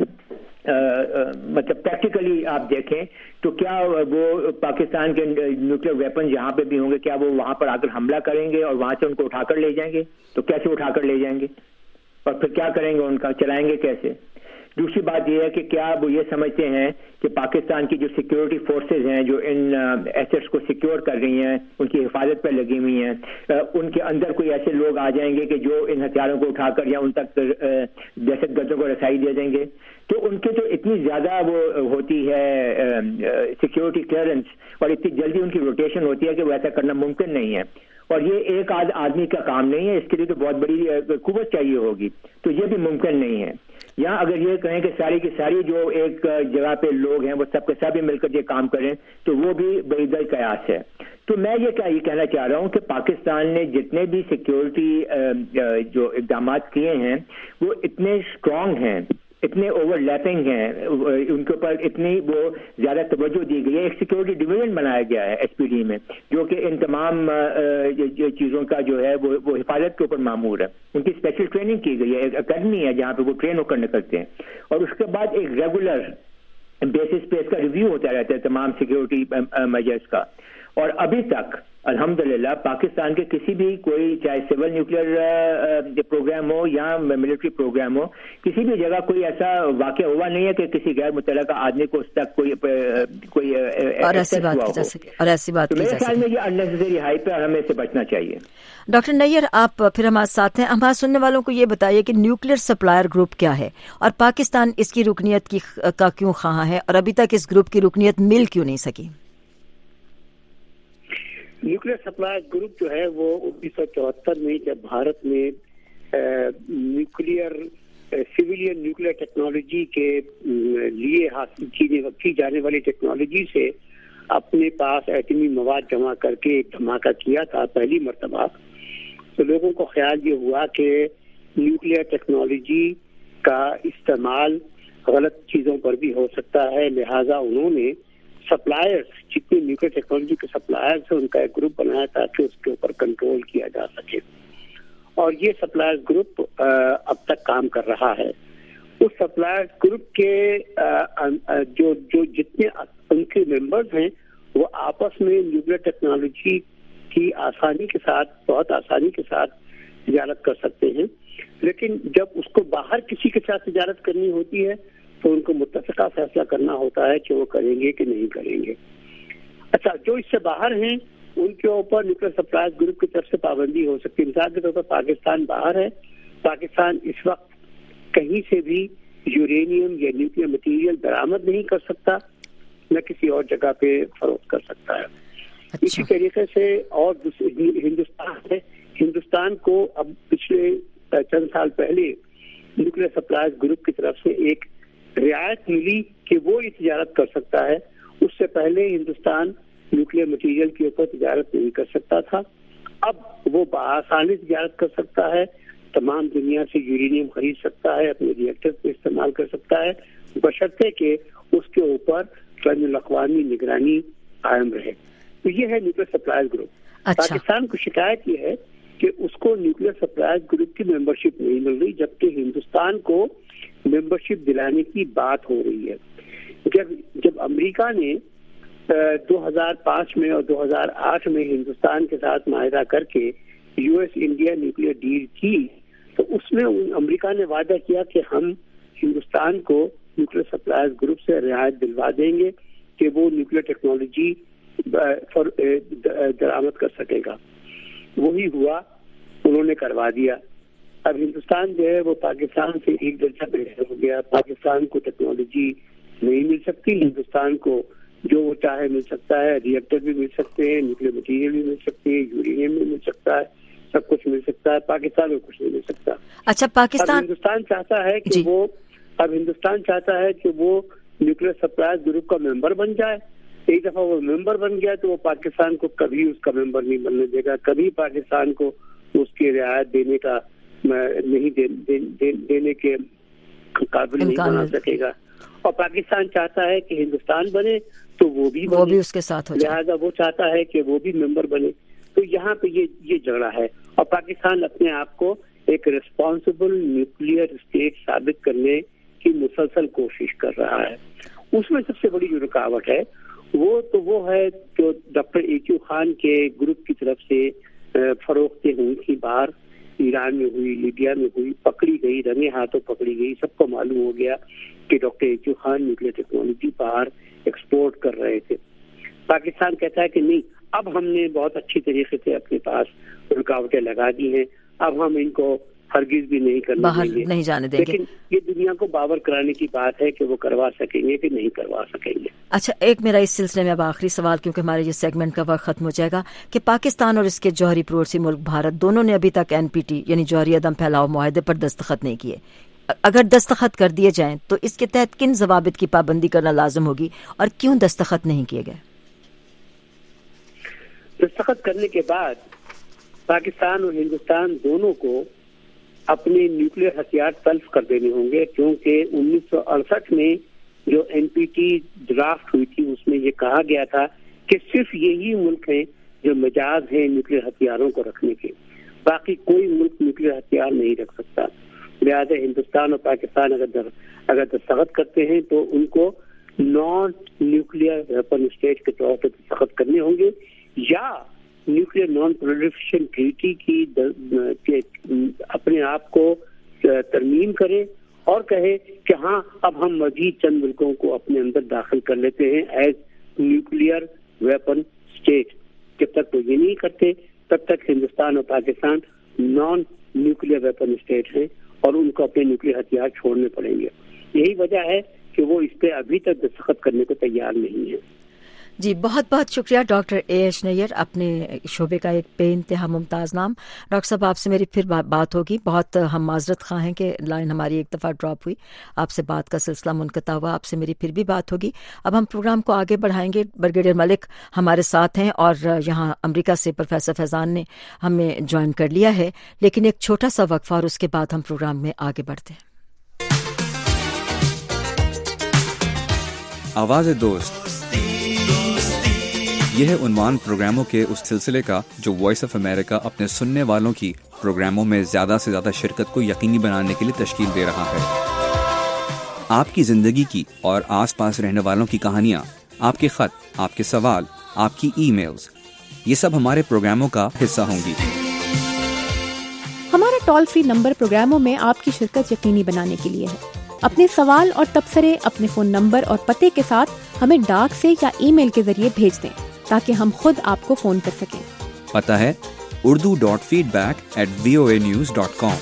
مطلب پریکٹیکلی آپ دیکھیں تو کیا وہ پاکستان کے نیوکلیئر ویپن جہاں پہ بھی ہوں گے کیا وہ وہاں پر آ کر حملہ کریں گے اور وہاں سے ان کو اٹھا کر لے جائیں گے؟ تو کیسے اٹھا کر لے جائیں گے اور پھر کیا کریں گے؟ ان کا چلائیں گے کیسے؟ دوسری بات یہ ہے کہ کیا وہ یہ سمجھتے ہیں کہ پاکستان کی جو سیکیورٹی فورسز ہیں جو ان ایسٹس کو سیکیور کر رہی ہیں، ان کی حفاظت پہ لگی ہوئی ہیں، ان کے اندر کوئی ایسے لوگ آ جائیں گے کہ جو ان ہتھیاروں کو اٹھا کر یا ان تک دہشت گردوں کو رسائی دے دیں گے؟ تو ان کے تو اتنی زیادہ وہ ہوتی ہے سیکیورٹی کلیئرنس اور اتنی جلدی ان کی روٹیشن ہوتی ہے کہ وہ ایسا کرنا ممکن نہیں ہے، اور یہ ایک آدھ آدمی کا کام نہیں ہے، اس کے لیے تو بہت بڑی قوت چاہیے ہوگی، تو یہ بھی ممکن نہیں ہے. یا اگر یہ کہیں کہ ساری کی ساری جو ایک جگہ پہ لوگ ہیں وہ سب کے سب مل کر یہ کام کریں تو وہ بھی بعید القیاس ہے. تو میں یہ کیا یہ کہنا چاہ رہا ہوں کہ پاکستان نے جتنے بھی سیکیورٹی جو اقدامات کیے ہیں وہ اتنے اسٹرانگ ہیں، اتنے اوور لیپنگ ہیں، ان کے اوپر اتنی وہ زیادہ توجہ دی گئی ہے. ایک سیکیورٹی ڈویژن بنایا گیا ہے ایس پی ڈی میں جو کہ ان تمام چیزوں کا جو ہے وہ حفاظت کے اوپر مامور ہے. ان کی اسپیشل ٹریننگ کی گئی ہے، ایک اکیڈمی ہے جہاں پہ وہ ٹرین ہو کر نکلتے ہیں، اور اس کے بعد ایک ریگولر بیسس پہ اس کا ریویو ہوتا رہتا ہے تمام سیکیورٹی میجرز کا. اور ابھی تک الحمدللہ پاکستان کے کسی بھی کوئی چاہے سول نیوکلیئر پروگرام ہو یا ملٹری پروگرام ہو، کسی بھی جگہ کوئی ایسا واقعہ ہوا نہیں ہے کہ کسی غیر متعلقہ آدمی کو اس تک کوئی کوئی اور ایسی بات کی جا سکے اور ایسی بات میرے خیال میں یہ اننیسیسری ہائپ ہے اور ہمیں اس سے بچنا چاہیے. ڈاکٹر نیئر، آپ پھر ہمارے ساتھ ہیں. ہمارے سننے والوں کو یہ بتائیے کہ نیوکلیئر سپلائر گروپ کیا ہے اور پاکستان اس کی رکنیت کی کا کیوں خواہاں ہے اور ابھی تک اس گروپ کی رکنیت مل کیوں نہیں سکی؟ نیوکلیئر سپلائر گروپ جو ہے وہ انیس سو چوہتر میں جب بھارت میں نیوکلیئر سویلین نیوکلیئر ٹیکنالوجی کے لیے حاصل کی جانے والی ٹیکنالوجی سے اپنے پاس ایٹمی مواد جمع کر کے ایک دھماکہ کیا تھا پہلی مرتبہ، تو لوگوں کو خیال یہ ہوا کہ نیوکلیئر ٹیکنالوجی کا استعمال غلط چیزوں پر بھی ہو سکتا ہے، لہذا انہوں نے سپلائرز جتنے نیوکلیئر ٹیکنالوجی کے سپلائرز ہیں ان کا ایک گروپ بنایا تاکہ اس کے اوپر کنٹرول کیا جا سکے، اور یہ سپلائرز گروپ اب تک کام کر رہا ہے. اس سپلائرز گروپ کے جو جو جتنے ان کے ممبرز ہیں وہ آپس میں نیوکلیئر ٹیکنالوجی کی آسانی کے ساتھ بہت آسانی کے ساتھ تجارت کر سکتے ہیں، لیکن جب اس کو باہر کسی کے ساتھ تجارت کرنی ہوتی ہے تو ان کو متفقہ فیصلہ کرنا ہوتا ہے کہ وہ کریں گے کہ نہیں کریں گے. اچھا، جو اس سے باہر ہیں ان کے اوپر نیوکلیئر سپلائرز گروپ کی طرف سے پابندی ہو سکتی ہے. مثال کے طور پر پاکستان باہر ہے، پاکستان اس وقت کہیں سے بھی یورینیم یا نیوکلیئر مٹیریل برآمد نہیں کر سکتا، نہ کسی اور جگہ پہ فروخت کر سکتا ہے. اچھا. اسی طریقے سے اور ہندوستان ہے، ہندوستان کو اب پچھلے چند سال پہلے نیوکلیئر سپلائرز گروپ کی طرف سے ایک رعایت ملی کہ وہ یہ تجارت کر سکتا ہے. اس سے پہلے ہندوستان نیوکلیئر مٹیریل کے اوپر تجارت نہیں کر سکتا تھا، اب وہ بآسانی تجارت کر سکتا ہے، تمام دنیا سے یورینیم خرید سکتا ہے، اپنے ری ایکٹر کو استعمال کر سکتا ہے، بشرطے کہ اس کے اوپر بین الاقوامی نگرانی قائم رہے. تو یہ ہے نیوکلیئر سپلائرز گروپ. اچھا. پاکستان کو شکایت یہ ہے کہ اس کو نیوکلیئر سپلائرز گروپ کی ممبرشپ نہیں مل رہی، جبکہ ہندوستان کو ممبرشپ دلانے کی بات ہو رہی ہے. جب جب امریکہ نے دو ہزار پانچ میں اور دو ہزار آٹھ میں ہندوستان کے ساتھ معاہدہ کر کے U S India nuclear deal کی تو اس میں امریکہ نے وعدہ کیا کہ ہم ہندوستان کو نیوکلیئر سپلائرز گروپ سے رعایت دلوا دیں گے کہ وہ نیوکلیئر ٹیکنالوجی درآمد کر سکے گا. وہی ہوا، انہوں نے کروا دیا. اب ہندوستان جو ہے وہ پاکستان سے ایک درجہ بہتر ہو گیا. پاکستان کو ٹیکنالوجی نہیں مل سکتی, ہندوستان کو جو وہ چاہے مل سکتا ہے. ری ایکٹر بھی مل سکتے ہیں, نیوکلیر مٹیریل بھی مل سکتے ہیں, یورینیم بھی مل سکتا ہے, سب کچھ مل سکتا ہے. پاکستان میں کچھ نہیں مل سکتا. اچھا پاکستان اب ہندوستان چاہتا ہے کہ وہ اب ہندوستان چاہتا ہے کہ وہ نیوکلیر سپلائز گروپ کا ممبر بن جائے. ایک دفعہ وہ ممبر بن گیا تو وہ پاکستان کو کبھی اس کا ممبر نہیں بننے دے گا, کبھی پاکستان کو اس کی رعایت دینے کا نہیں دے, دے, دے, دینے کے قابل نہیں بنا سکے گا. اور پاکستان چاہتا ہے کہ ہندوستان بنے تو وہ بھی وہ بھی اس کے ساتھ ہو جائے, لہٰذا وہ چاہتا ہے کہ وہ بھی ممبر بنے. تو یہاں پہ یہ یہ جھگڑا ہے. اور پاکستان اپنے آپ کو ایک ریسپانسبل نیوکلیئر اسٹیٹ ثابت کرنے کی مسلسل کوشش کر رہا ہے. اس میں سب سے بڑی جو رکاوٹ ہے وہ تو وہ ہے جو ڈاکٹر ایچو خان کے گروپ کی طرف سے فروختیں ہوئی تھی باہر, ایران میں ہوئی, لیبیا میں ہوئی, پکڑی گئی, رنگے ہاتھوں پکڑی گئی. سب کو معلوم ہو گیا کہ doctor A Q Khan nuclear technology باہر ایکسپورٹ کر رہے تھے. پاکستان کہتا ہے کہ نہیں, اب ہم نے بہت اچھی طریقے سے اپنے پاس رکاوٹیں لگا دی ہیں, اب ہم ان کو ہرگز بھی نہیں کرنے باہر دیں گے, نہیں جانے دیں گے. لیکن یہ دنیا کو باور کرانے کی بات ہے کہ وہ کروا سکیں گے کہ نہیں کروا سکیں گے. اچھا ایک میرا اس سلسلے میں اب آخری سوال, کیونکہ ہمارے یہ سیگمنٹ کا وقت ختم ہو جائے گا, کہ پاکستان اور اس کے جوہری پڑوسی ملک بھارت دونوں نے ابھی تک این پی ٹی یعنی جوہری عدم پھیلاؤ معاہدے پر دستخط نہیں کیے. اگر دستخط کر دیے جائیں تو اس کے تحت کن ضوابط کی پابندی کرنا لازم ہوگی اور کیوں دستخط نہیں کیے گئے؟ دستخط کرنے کے بعد پاکستان اور ہندوستان دونوں کو اپنے نیوکلیئر ہتھیار تلف کر دینے ہوں گے, کیونکہ انیس سو اڑسٹھ میں جو این پی ٹی ڈرافٹ ہوئی تھی اس میں یہ کہا گیا تھا کہ صرف یہی ملک ہیں جو مجاز ہیں نیوکلیئر ہتھیاروں کو رکھنے کے, باقی کوئی ملک نیوکلیئر ہتھیار نہیں رکھ سکتا. لہٰذا ہندوستان اور پاکستان اگر اگر دستخط کرتے ہیں تو ان کو نان نیوکلیئر ویپن اسٹیٹ کے طور پر دستخط کرنے ہوں گے, یا نیوکلیئر نان پرولیفریشن ٹریٹی کی اپنے آپ کو ترمیم کرے اور کہے کہ ہاں اب ہم مزید چند ملکوں کو اپنے اندر داخل کر لیتے ہیں ایز نیوکلیئر ویپن اسٹیٹ. جب تک وہ یہ نہیں کرتے تب تک ہندوستان اور Pakistan non nuclear weapon state ہیں اور ان کو اپنے نیوکلیئر ہتھیار چھوڑنے پڑیں گے. یہی وجہ ہے کہ وہ اس پہ ابھی تک دستخط کرنے کو تیار نہیں ہے. جی بہت بہت شکریہ ڈاکٹر اے ایچ نیر, اپنے شعبے کا ایک بے انتہا ممتاز نام. ڈاکٹر صاحب آپ سے میری پھر بات ہوگی. بہت ہم معذرت خواہ ہیں کہ لائن ہماری ایک دفعہ ڈراپ ہوئی, آپ سے بات کا سلسلہ منقطع ہوا. آپ سے میری پھر بھی بات ہوگی. اب ہم پروگرام کو آگے بڑھائیں گے. بریگیڈیئر ملک ہمارے ساتھ ہیں اور یہاں امریکہ سے پروفیسر فیضان نے ہمیں جوائن کر لیا ہے, لیکن ایک چھوٹا سا وقفہ اور اس کے بعد ہم پروگرام میں آگے بڑھتے ہیں. آواز دوست, یہ ہے عنوان پروگراموں کے اس سلسلے کا جو وائس آف امریکہ اپنے سننے والوں کی پروگراموں میں زیادہ سے زیادہ شرکت کو یقینی بنانے کے لیے تشکیل دے رہا ہے. آپ کی زندگی کی اور آس پاس رہنے والوں کی کہانیاں, آپ کے خط, آپ کے سوال, آپ کی ای میلز, یہ سب ہمارے پروگراموں کا حصہ ہوں گی. ہمارا ٹول فری نمبر پروگراموں میں آپ کی شرکت یقینی بنانے کے لیے ہے. اپنے سوال اور تبصرے اپنے فون نمبر اور پتے کے ساتھ ہمیں ڈاک سے یا ای میل کے ذریعے بھیج دیں تاکہ ہم خود آپ کو فون کر سکیں. پتہ ہے Urdu dot feedback at V O A news dot com.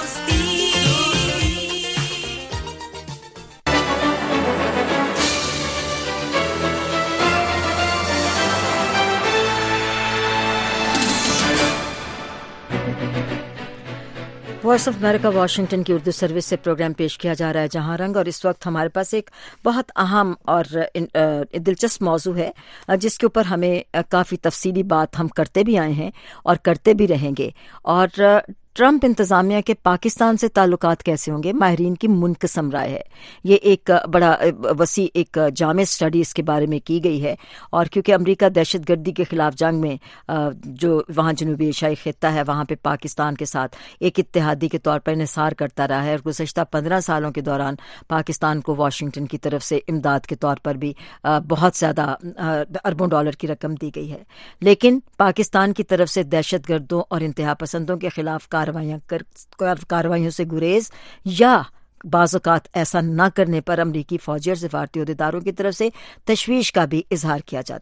Voice of America Washington کی اردو سروس سے پروگرام پیش کیا جا رہا ہے جہاں رنگ, اور اس وقت ہمارے پاس ایک بہت اہم اور دلچسپ موضوع ہے جس کے اوپر ہمیں کافی تفصیلی بات ہم کرتے بھی آئے ہیں اور کرتے بھی رہیں گے. اور ٹرمپ انتظامیہ کے پاکستان سے تعلقات کیسے ہوں گے, ماہرین کی منقسم رائے ہے. یہ ایک بڑا وسیع ایک جامع اسٹڈی اس کے بارے میں کی گئی ہے, اور کیونکہ امریکہ دہشت گردی کے خلاف جنگ میں جو وہاں جنوبی ایشیائی خطہ ہے وہاں پہ پاکستان کے ساتھ ایک اتحادی کے طور پر انحصار کرتا رہا ہے, اور گزشتہ پندرہ سالوں کے دوران پاکستان کو واشنگٹن کی طرف سے امداد کے طور پر بھی بہت زیادہ اربوں ڈالر کی رقم دی گئی ہے. لیکن پاکستان کی طرف سے دہشت گردوں اور انتہا پسندوں کے خلاف کارروائیوں سے گریز یا بعض اوقات ایسا نہ کرنے پر امریکی فوجی اور سفارتی عہدیداروں کی طرف سے تشویش کا بھی اظہار کیا جاتا ہے.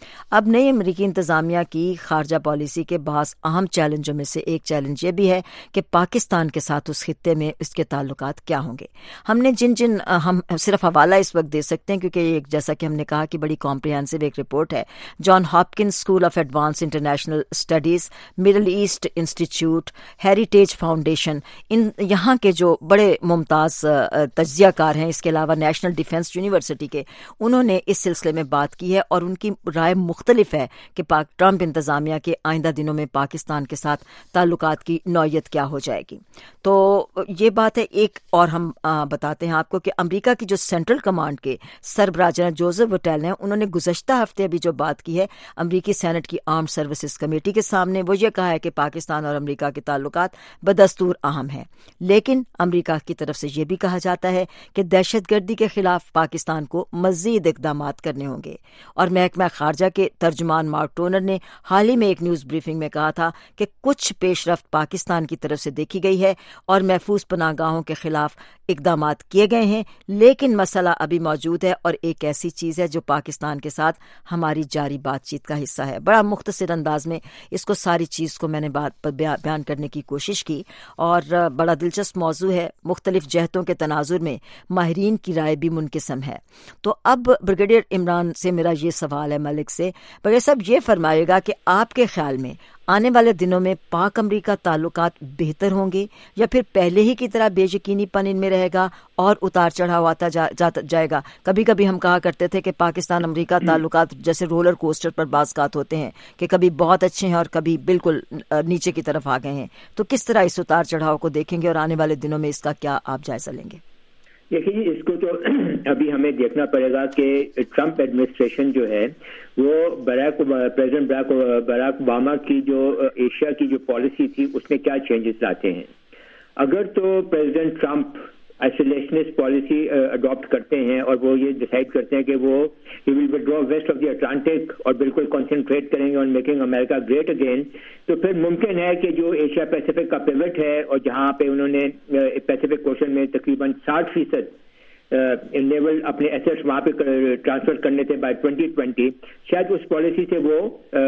اب نئی امریکی انتظامیہ کی خارجہ پالیسی کے بعض اہم چیلنجوں میں سے ایک چیلنج یہ بھی ہے کہ پاکستان کے ساتھ اس خطے میں اس کے تعلقات کیا ہوں گے. ہم نے جن جن ہم صرف حوالہ اس وقت دے سکتے ہیں کیونکہ ایک جیسا کہ ہم نے کہا کہ بڑی کمپریہنسو ایک رپورٹ ہے. John Hopkins school of advanced international studies, middle east institute, heritage foundation, ان یہاں کے جو بڑے ممتاز تجزیہ کار ہیں، اس کے علاوہ نیشنل ڈیفنس یونیورسٹی کے، انہوں نے اس سلسلے میں بات کی ہے اور ان کی رائے مختلف ہے کہ پاک ٹرمپ انتظامیہ کے آئندہ دنوں میں پاکستان کے ساتھ تعلقات کی نوعیت کیا ہو جائے گی. تو یہ بات ہے. ایک اور ہم بتاتے ہیں آپ کو کہ امریکہ کی جو سینٹرل کمانڈ کے سربراہ جنرل جوزف وٹیل ہیں، انہوں نے گزشتہ ہفتے ابھی جو بات کی ہے امریکی سینٹ کی آرمڈ سروسز کمیٹی کے سامنے، وہ یہ کہا ہے کہ پاکستان اور امریکہ کے تعلقات بدستور اہم ہیں، لیکن امریکہ کی طرف سے یہ بھی کہا جاتا ہے کہ دہشت گردی کے خلاف پاکستان کو مزید اقدامات کرنے ہوں گے. اور محکمہ خارجہ کے ترجمان مارک ٹونر نے حال ہی میں ایک نیوز بریفنگ میں کہا تھا کہ کچھ پیش رفت پاکستان کی طرف سے دیکھی گئی ہے اور محفوظ پناہ گاہوں کے خلاف اقدامات کیے گئے ہیں، لیکن مسئلہ ابھی موجود ہے اور ایک ایسی چیز ہے جو پاکستان کے ساتھ ہماری جاری بات چیت کا حصہ ہے. بڑا مختصر انداز میں اس کو ساری چیز کو میں نے بات بیان کرنے کی کوشش کی اور بڑا دلچسپ موضوع ہے. مختلف جہتوں کے تناظر میں ماہرین کی رائے بھی منقسم ہے. تو اب بریگیڈیئر عمران سے میرا یہ سوال ہے، ملک سے. بریگیڈیئر صاحب یہ فرمائے گا کہ آپ کے خیال میں آنے والے دنوں میں پاک امریکہ تعلقات بہتر ہوں گے یا پھر پہلے ہی کی طرح بے یقینی پن ان میں رہے گا اور اتار چڑھاؤ آتا جا, جا, جائے گا؟ کبھی کبھی ہم کہا کرتے تھے کہ پاکستان امریکہ تعلقات جیسے رولر کوسٹر پر بعض اوقات ہوتے ہیں کہ کبھی بہت اچھے ہیں اور کبھی بالکل نیچے کی طرف آ گئے ہیں. تو کس طرح اس اتار چڑھاؤ کو دیکھیں گے اور آنے والے دنوں میں اس کا کیا آپ جائزہ لیں گے؟ دیکھیے جی، اس کو تو ابھی ہمیں دیکھنا پڑے گا کہ ٹرمپ ایڈمنسٹریشن جو ہے وہ Barack president Barack Barack Obama کی جو ایشیا کی جو پالیسی تھی اس میں کیا چینجز لاتے ہیں. اگر تو president Trump isolationist policy adopt کرتے ہیں اور وہ یہ ڈیسائیڈ کرتے ہیں کہ وہ ہی will withdraw west of the Atlantic اور بالکل کنسنٹریٹ کریں گے on making America great again, تو پھر ممکن ہے کہ جو ایشیا پیسیفک کا پیوٹ ہے اور جہاں پہ انہوں نے پیسیفک اوشن میں تقریباً ساٹھ فیصد نیول اپنے ایسٹس وہاں پہ ٹرانسفر کرنے تھے بائی ٹوینٹی ٹوینٹی، شاید اس پالیسی سے وہ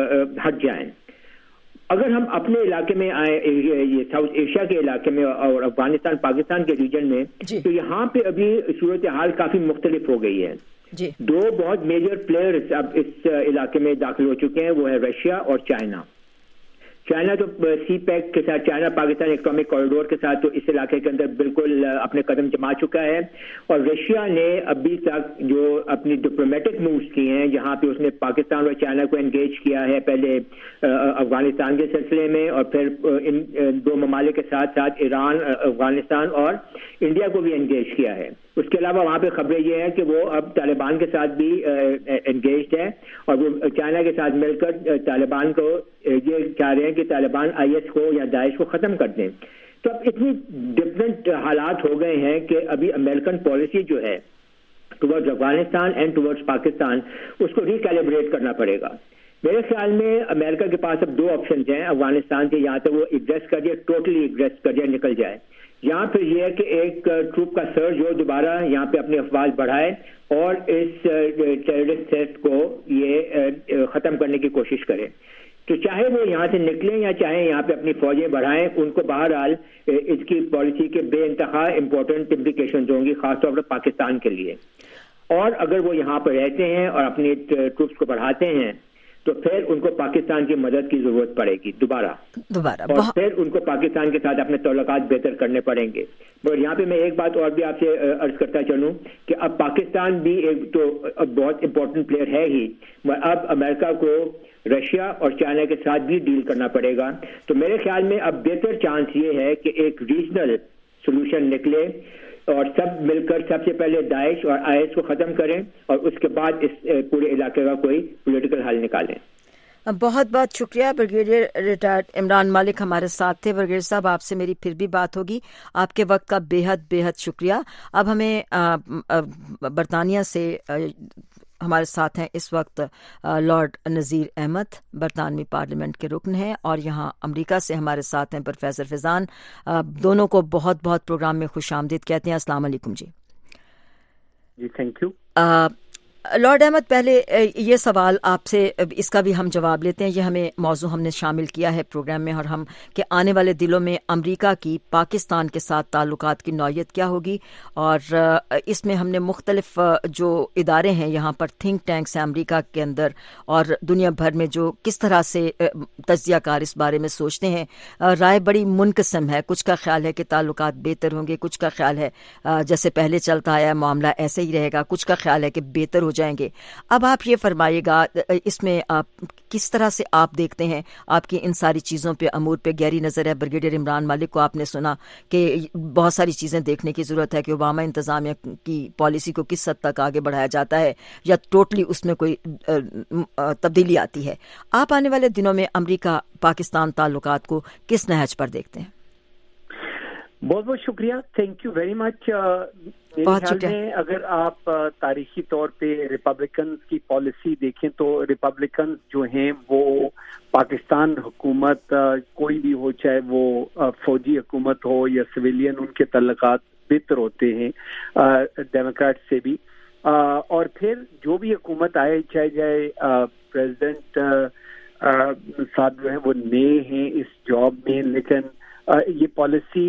ہٹ جائیں. اگر ہم اپنے علاقے میں آئیں، یہ ساؤتھ ایشیا کے علاقے میں اور افغانستان پاکستان کے ریجن میں، جی. تو یہاں پہ ابھی صورتحال کافی مختلف ہو گئی ہے. جی. دو بہت میجر پلیئرز اب اس علاقے میں داخل ہو چکے ہیں، وہ ہے رشیا اور چائنا. چائنا تو سی پیک کے ساتھ، چائنا پاکستان اکنامک کوریڈور کے ساتھ تو اس علاقے کے اندر بالکل اپنے قدم جما چکا ہے. اور رشیا نے ابھی تک جو اپنی ڈپلومیٹک مووز کی ہیں جہاں پہ اس نے پاکستان اور چائنا کو انگیج کیا ہے، پہلے افغانستان کے سلسلے میں اور پھر ان دو ممالک کے ساتھ ساتھ ایران، افغانستان اور انڈیا کو بھی انگیج کیا ہے. اس کے علاوہ وہاں پہ خبریں یہ ہیں کہ وہ اب طالبان کے ساتھ بھی انگیجڈ ہے اور وہ چائنا کے ساتھ مل کر طالبان کو یہ چاہ رہے ہیں کہ طالبان آئی ایس کو یا داعش کو ختم کر دیں. تو اب اتنی ڈفرینٹ حالات ہو گئے ہیں کہ ابھی امریکن پالیسی جو ہے towards Afghanistan and towards Pakistan اس کو ریکیلیبریٹ کرنا پڑے گا. میرے خیال میں امریکہ کے پاس اب دو آپشنز ہیں افغانستان سے، یہاں تک وہ ایگریس کر جائے، ٹوٹلی ایگریس کر جائے، نکل جائے. یہاں پہ یہ ہے کہ ایک ٹروپ کا سرج ہو، دوبارہ یہاں پہ اپنی افواج بڑھائے اور اس ٹیررسٹ تھریٹ کو یہ ختم کرنے کی کوشش کرے. تو چاہے وہ یہاں سے نکلیں یا چاہے یہاں پہ اپنی فوجیں بڑھائیں، ان کو بہرحال اس کی پالیسی کے بے انتہا امپورٹنٹ امپلیکیشنز ہوں گی، خاص طور پر پاکستان کے لیے. اور اگر وہ یہاں پر رہتے ہیں اور اپنی ٹروپس کو بڑھاتے ہیں تو پھر ان کو پاکستان کی مدد کی ضرورت پڑے گی دوبارہ دوبارہ اور پھر ان کو پاکستان کے ساتھ اپنے تعلقات بہتر کرنے پڑیں گے. مگر یہاں پہ میں ایک بات اور بھی آپ سے عرض کرتا چلوں کہ اب پاکستان بھی ایک تو بہت امپورٹنٹ پلیئر ہے ہی، اب امریکہ کو رشیا اور چائنا کے ساتھ بھی ڈیل کرنا پڑے گا. تو میرے خیال میں اب بہتر چانس یہ ہے کہ ایک ریجنل سولوشن نکلے اور سب مل کر سب سے پہلے داعش اور آئی ایس کو ختم کریں اور اس کے بعد اس پورے علاقے کا کوئی پولیٹیکل حل نکالیں. بہت بہت شکریہ. بریگیڈیئر ریٹائرڈ عمران مالک ہمارے ساتھ تھے. بریگیڈیئر صاحب، آپ سے میری پھر بھی بات ہوگی. آپ کے وقت کا بے حد بے حد شکریہ. اب ہمیں برطانیہ سے ہمارے ساتھ ہیں اس وقت لارڈ نذیر احمد، برطانوی پارلیمنٹ کے رکن ہیں، اور یہاں امریکہ سے ہمارے ساتھ ہیں پروفیسر فیضان. دونوں کو بہت بہت پروگرام میں خوش آمدید کہتے ہیں. السلام علیکم. جی جی تھینک یو. لارڈ احمد، پہلے یہ سوال آپ سے، اس کا بھی ہم جواب لیتے ہیں. یہ ہمیں موضوع ہم نے شامل کیا ہے پروگرام میں، اور ہم کہ آنے والے دنوں میں امریکہ کی پاکستان کے ساتھ تعلقات کی نوعیت کیا ہوگی، اور اس میں ہم نے مختلف جو ادارے ہیں یہاں پر، تھنک ٹینکس ہیں امریکہ کے اندر اور دنیا بھر میں، جو کس طرح سے تجزیہ کار اس بارے میں سوچتے ہیں. رائے بڑی منقسم ہے. کچھ کا خیال ہے کہ تعلقات بہتر ہوں گے، کچھ کا خیال ہے جیسے پہلے چلتا آیا معاملہ ایسے ہی رہے گا، کچھ کا خیال ہے کہ بہتر ہو جائیں گے. اب آپ یہ فرمائیے گا، اس میں آپ کس طرح سے آپ دیکھتے ہیں، آپ کی ان ساری چیزوں پہ، امور پہ گہری نظر ہے. بریگیڈیئر عمران مالک کو آپ نے سنا کہ بہت ساری چیزیں دیکھنے کی ضرورت ہے کہ اوباما انتظامیہ کی پالیسی کو کس حد تک آگے بڑھایا جاتا ہے یا ٹوٹلی اس میں کوئی تبدیلی آتی ہے. آپ آنے والے دنوں میں امریکہ پاکستان تعلقات کو کس نہج پر دیکھتے ہیں؟ بہت بہت شکریہ، تھینک یو ویری مچ. میرے خیال میں اگر آپ تاریخی طور پہ ریپبلکنز کی پالیسی دیکھیں تو ریپبلکنز جو ہیں وہ پاکستان حکومت کوئی بھی ہو، چاہے وہ فوجی حکومت ہو یا سویلین، ان کے تعلقات بہتر ہوتے ہیں ڈیموکریٹ سے بھی. اور پھر جو بھی حکومت آئے، چاہے جائے پریزیڈنٹ صاحب جو ہیں وہ نئے ہیں اس جاب میں، لیکن یہ پالیسی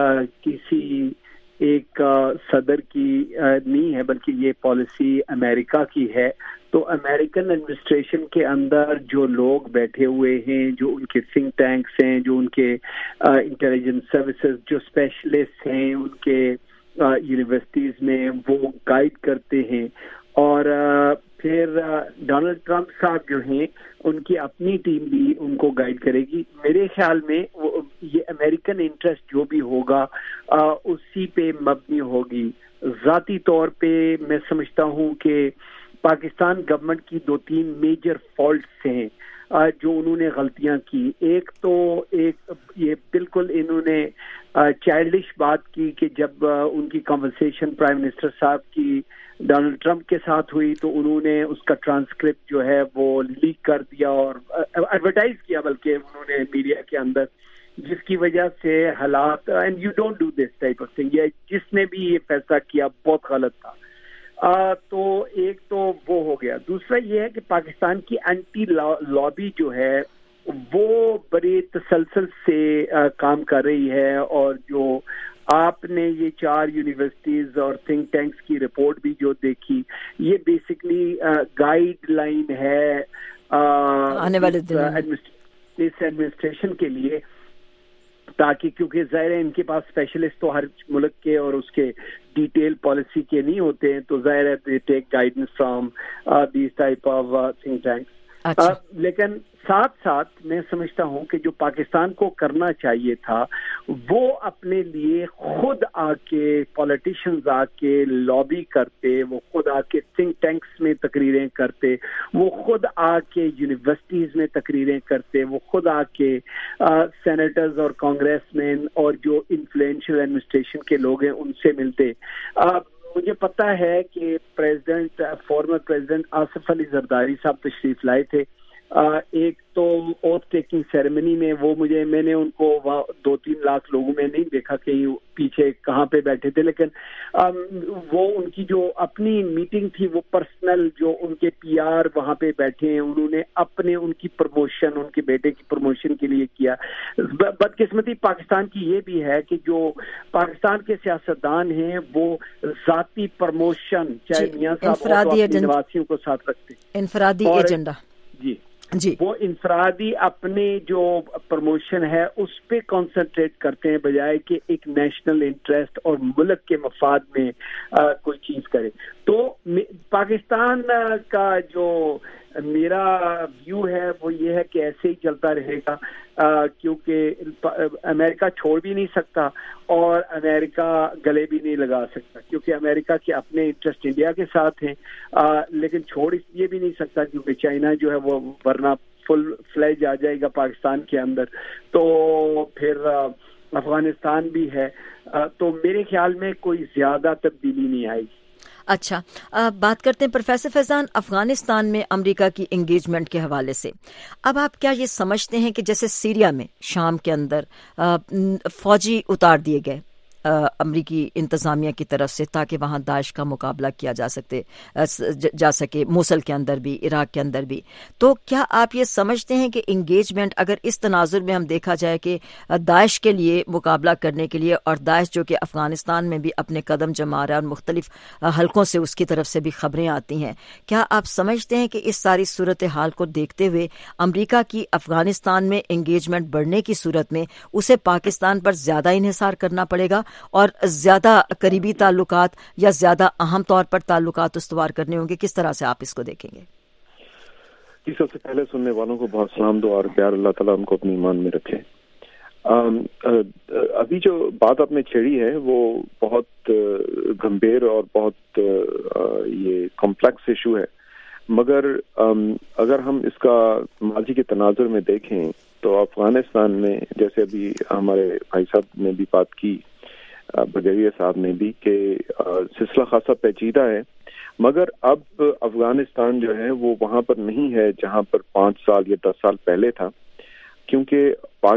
کسی ایک صدر کی نہیں ہے بلکہ یہ پالیسی امریکہ کی ہے. تو امریکن ایڈمنسٹریشن کے اندر جو لوگ بیٹھے ہوئے ہیں، جو ان کے تھنک ٹینکس ہیں، جو ان کے انٹیلیجنس سروسز، جو اسپیشلسٹ ہیں ان کے یونیورسٹیز میں، وہ گائیڈ کرتے ہیں. اور پھر ڈونلڈ ٹرمپ صاحب جو ہیں ان کی اپنی ٹیم بھی ان کو گائیڈ کرے گی. میرے خیال میں یہ امریکن انٹرسٹ جو بھی ہوگا اسی پہ مبنی ہوگی. ذاتی طور پہ میں سمجھتا ہوں کہ پاکستان گورنمنٹ کی دو تین میجر فالٹس ہیں جو انہوں نے غلطیاں کی. ایک تو ایک یہ بالکل انہوں نے چائلڈش بات کی کہ جب ان کی کنورسیشن پرائم منسٹر صاحب کی ڈونلڈ ٹرمپ کے ساتھ ہوئی تو انہوں نے اس کا ٹرانسکرپٹ جو ہے وہ لیک کر دیا اور ایڈورٹائز کیا بلکہ انہوں نے میڈیا کے اندر، جس کی وجہ سے حالات، and you don't do this type of thing, جس نے بھی یہ فیصلہ کیا بہت غلط تھا. آ, تو ایک تو وہ ہو گیا. دوسرا یہ ہے کہ پاکستان کی اینٹی لابی جو ہے وہ بڑے تسلسل سے آ, کام کر رہی ہے، اور جو آپ نے یہ چار یونیورسٹیز اور تھنک ٹینکس کی رپورٹ بھی جو دیکھی، یہ بیسکلی گائیڈ لائن ہے آنے والے اس ایڈمنسٹریشن کے لیے، تاکہ کیونکہ ظاہر ہے ان کے پاس اسپیشلسٹ تو ہر ملک کے اور اس کے ڈیٹیل پالیسی کے نہیں ہوتے ہیں، تو ظاہر ہے they take guidance from these type of think tanks. لیکن ساتھ ساتھ میں سمجھتا ہوں کہ جو پاکستان کو کرنا چاہیے تھا وہ اپنے لیے خود آ کے پولیٹیشنز آ کے لابی کرتے، وہ خود آ کے تھنک ٹینکس میں تقریریں کرتے، وہ خود آ کے یونیورسٹیز میں تقریریں کرتے، وہ خود آ کے سینیٹرز اور کانگریس مین اور جو انفلوئنشل ایڈمنسٹریشن کے لوگ ہیں ان سے ملتے. مجھے پتا ہے کہ president former president Asif Ali Zardari sahab تشریف لائے تھے ایک تو اوتھ ٹیکنگ سیریمنی میں. وہ مجھے میں نے ان کو دو تین لاکھ لوگوں میں نہیں دیکھا کہ پیچھے کہاں پہ بیٹھے تھے، لیکن وہ ان کی جو اپنی میٹنگ تھی وہ پرسنل، جو ان کے پی آر وہاں پہ بیٹھے ہیں انہوں نے اپنے ان کی پروموشن، ان کے بیٹے کی پروموشن کے لیے کیا. بدقسمتی پاکستان کی یہ بھی ہے کہ جو پاکستان کے سیاستدان ہیں وہ ذاتی پروموشن، چاہے میاں صاحب نواسیوں کو ساتھ رکھتے ہیں، انفرادی ایجنڈا. جی جی وہ انفرادی اپنے جو پروموشن ہے اس پہ کانسنٹریٹ کرتے ہیں بجائے کہ ایک نیشنل انٹرسٹ اور ملک کے مفاد میں آ, کوئی چیز کرے. تو پاکستان کا جو میرا ویو ہے وہ یہ ہے کہ ایسے ہی چلتا رہے گا، آ, کیونکہ امریکہ چھوڑ بھی نہیں سکتا اور امریکہ گلے بھی نہیں لگا سکتا، کیونکہ امریکہ کے اپنے انٹرسٹ انڈیا کے ساتھ ہیں، آ, لیکن چھوڑ اس لیے بھی نہیں سکتا کیونکہ چائنا جو ہے وہ ورنہ فل فلیج آ جائے گا پاکستان کے اندر، تو پھر آ, افغانستان بھی ہے. آ, تو میرے خیال میں کوئی زیادہ تبدیلی نہیں آئے گی. اچھا، بات کرتے ہیں پروفیسر فیضان افغانستان میں امریکہ کی انگیجمنٹ کے حوالے سے. اب آپ کیا یہ سمجھتے ہیں کہ جیسے سیریا میں شام کے اندر فوجی اتار دیے گئے، امریکی انتظامیہ کی طرف سے تاکہ وہاں داعش کا مقابلہ کیا جا سکتے جا سکے موصل کے اندر بھی, عراق کے اندر بھی. تو کیا آپ یہ سمجھتے ہیں کہ انگیجمنٹ اگر اس تناظر میں ہم دیکھا جائے کہ داعش کے لیے مقابلہ کرنے کے لیے, اور داعش جو کہ افغانستان میں بھی اپنے قدم جما رہا ہے اور مختلف حلقوں سے اس کی طرف سے بھی خبریں آتی ہیں, کیا آپ سمجھتے ہیں کہ اس ساری صورتحال کو دیکھتے ہوئے امریکہ کی افغانستان میں انگیجمنٹ بڑھنے کی صورت میں اسے پاکستان پر زیادہ انحصار کرنا پڑے گا اور زیادہ قریبی تعلقات یا زیادہ اہم طور پر تعلقات استوار کرنے ہوں گے؟ کس طرح سے آپ اس کو دیکھیں گے؟ جی, سب سے پہلے سننے والوں کو بہت سلام دو اور پیار, اللہ تعالیٰ ان کو اپنی ایمان میں رکھے. ابھی جو بات آپ نے چھیڑی ہے وہ بہت گمبھیر اور بہت یہ کمپلیکس ایشو ہے, مگر اگر ہم اس کا ماضی کے تناظر میں دیکھیں تو افغانستان میں, جیسے ابھی ہمارے بھائی صاحب نے بھی بات کی, بغیریہ صاحب نے بھی, کہ سلسلہ خاصا پیچیدہ ہے, مگر اب افغانستان جو ہے وہ وہاں پر نہیں ہے جہاں پر پانچ سال یا دس سال پہلے تھا, کیونکہ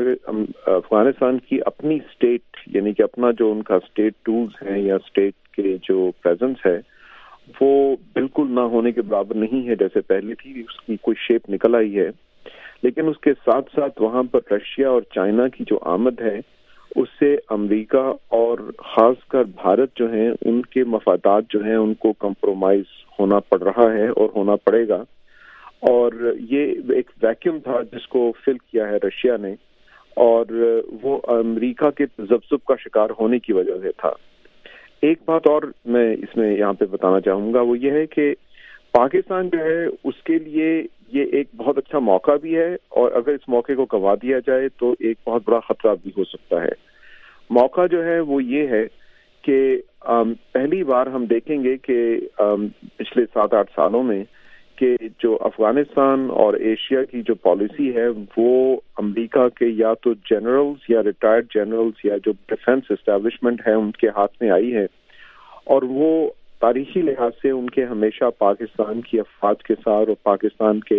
افغانستان کی اپنی اسٹیٹ یعنی کہ اپنا جو ان کا اسٹیٹ ٹولز ہیں یا اسٹیٹ کے جو پریزنس ہے وہ بالکل نہ ہونے کے برابر نہیں ہے جیسے پہلے تھی. اس کی کوئی شیپ نکل آئی ہے, لیکن اس کے ساتھ ساتھ وہاں پر رشیا اور چائنا کی جو آمد ہے اس سے امریکہ اور خاص کر بھارت جو ہیں ان کے مفادات جو ہیں ان کو کمپرومائز ہونا پڑ رہا ہے اور ہونا پڑے گا. اور یہ ایک ویکیوم تھا جس کو فل کیا ہے رشیا نے, اور وہ امریکہ کے تذبذب کا شکار ہونے کی وجہ سے تھا. ایک بات اور میں اس میں یہاں پہ بتانا چاہوں گا, وہ یہ ہے کہ پاکستان جو ہے اس کے لیے یہ ایک بہت اچھا موقع بھی ہے, اور اگر اس موقع کو گنوا دیا جائے تو ایک بہت بڑا خطرہ بھی ہو سکتا ہے. موقع جو ہے وہ یہ ہے کہ پہلی بار ہم دیکھیں گے کہ پچھلے سات آٹھ سالوں میں کہ جو افغانستان اور ایشیا کی جو پالیسی ہے وہ امریکہ کے یا تو جنرلز یا ریٹائرڈ جنرلز یا جو ڈیفنس اسٹیبلشمنٹ ہے ان کے ہاتھ میں آئی ہے, اور وہ تاریخی لحاظ سے ان کے ہمیشہ پاکستان کی افواج کے ساتھ اور پاکستان کے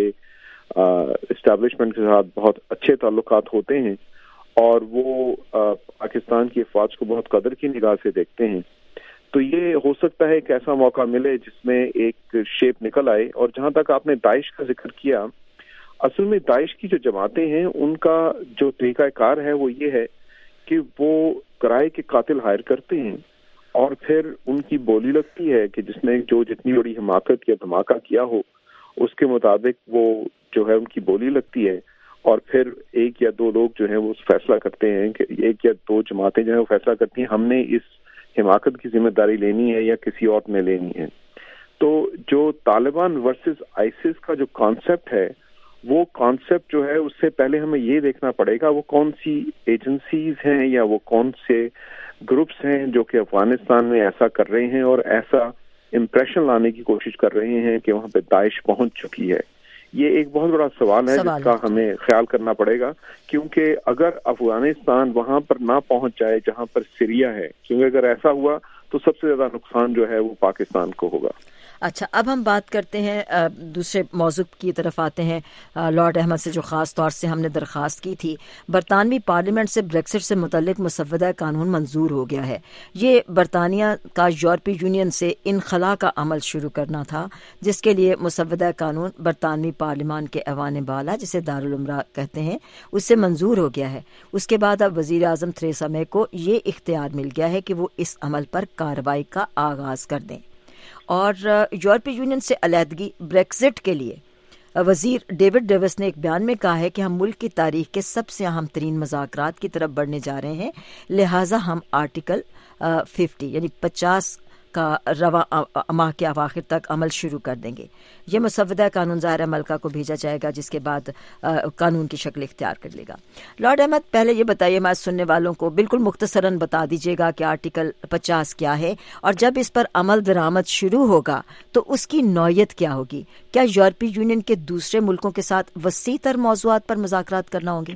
اسٹیبلشمنٹ کے ساتھ بہت اچھے تعلقات ہوتے ہیں, اور وہ پاکستان کی افواج کو بہت قدر کی نگاہ سے دیکھتے ہیں. تو یہ ہو سکتا ہے ایک ایسا موقع ملے جس میں ایک شیپ نکل آئے. اور جہاں تک آپ نے داعش کا ذکر کیا, اصل میں داعش کی جو جماعتیں ہیں ان کا جو طریقہ کار ہے وہ یہ ہے کہ وہ کرائے کے قاتل ہائر کرتے ہیں, اور پھر ان کی بولی لگتی ہے کہ جس نے جو جتنی بڑی حماقت یا دھماکہ کیا ہو اس کے مطابق وہ جو ہے ان کی بولی لگتی ہے, اور پھر ایک یا دو لوگ جو ہیں وہ فیصلہ کرتے ہیں کہ ایک یا دو جماعتیں جو ہیں وہ فیصلہ کرتی ہیں ہم نے اس حماقت کی ذمہ داری لینی ہے یا کسی اور نے لینی ہے. تو جو طالبان ورسز آئیسس کا جو کانسیپٹ ہے وہ کانسیپٹ جو ہے اس سے پہلے ہمیں یہ دیکھنا پڑے گا وہ کون سی ایجنسیز ہیں یا وہ کون سے گروپس ہیں جو کہ افغانستان میں ایسا کر رہے ہیں اور ایسا امپریشن لانے کی کوشش کر رہے ہیں کہ وہاں پہ داعش پہنچ چکی ہے. یہ ایک بہت بڑا سوال ہے جس کا ہمیں خیال کرنا پڑے گا, کیونکہ اگر افغانستان وہاں پر نہ پہنچ جائے جہاں پر سیریا ہے, کیونکہ اگر ایسا ہوا تو سب سے زیادہ نقصان جو ہے وہ پاکستان کو ہوگا. اچھا, اب ہم بات کرتے ہیں دوسرے موضوع کی طرف آتے ہیں. لارڈ احمد سے جو خاص طور سے ہم نے درخواست کی تھی, برطانوی پارلیمنٹ سے بریکسٹ سے متعلق مسودہ قانون منظور ہو گیا ہے. یہ برطانیہ کا یورپی یونین سے انخلا کا عمل شروع کرنا تھا, جس کے لیے مسودہ قانون برطانوی پارلیمان کے ایوان بالا جسے دارالعمرہ کہتے ہیں اس سے منظور ہو گیا ہے. اس کے بعد اب وزیر اعظم تھریسا مے کو یہ اختیار مل گیا ہے کہ وہ اس عمل پر کارروائی کا آغاز کر دیں. اور یورپی یونین سے علیحدگی بریکزٹ کے لیے وزیر ڈیوڈ ڈیوس نے ایک بیان میں کہا ہے کہ ہم ملک کی تاریخ کے سب سے اہم ترین مذاکرات کی طرف بڑھنے جا رہے ہیں, لہٰذا ہم آرٹیکل ففٹی یعنی پچاس کا رواں ماہ کے اواخر تک عمل شروع کر دیں گے. یہ مسودہ قانون ظاہر ملکہ کو بھیجا جائے گا, جس کے بعد قانون کی شکل اختیار کر لے گا. لارڈ احمد, پہلے یہ بتائیے ہمارے سننے والوں کو بالکل مختصراً بتا دیجیے گا کہ آرٹیکل پچاس کیا ہے, اور جب اس پر عمل درآمد شروع ہوگا تو اس کی نوعیت کیا ہوگی. کیا یورپی یونین کے دوسرے ملکوں کے ساتھ وسیع تر موضوعات پر مذاکرات کرنا ہوں گے؟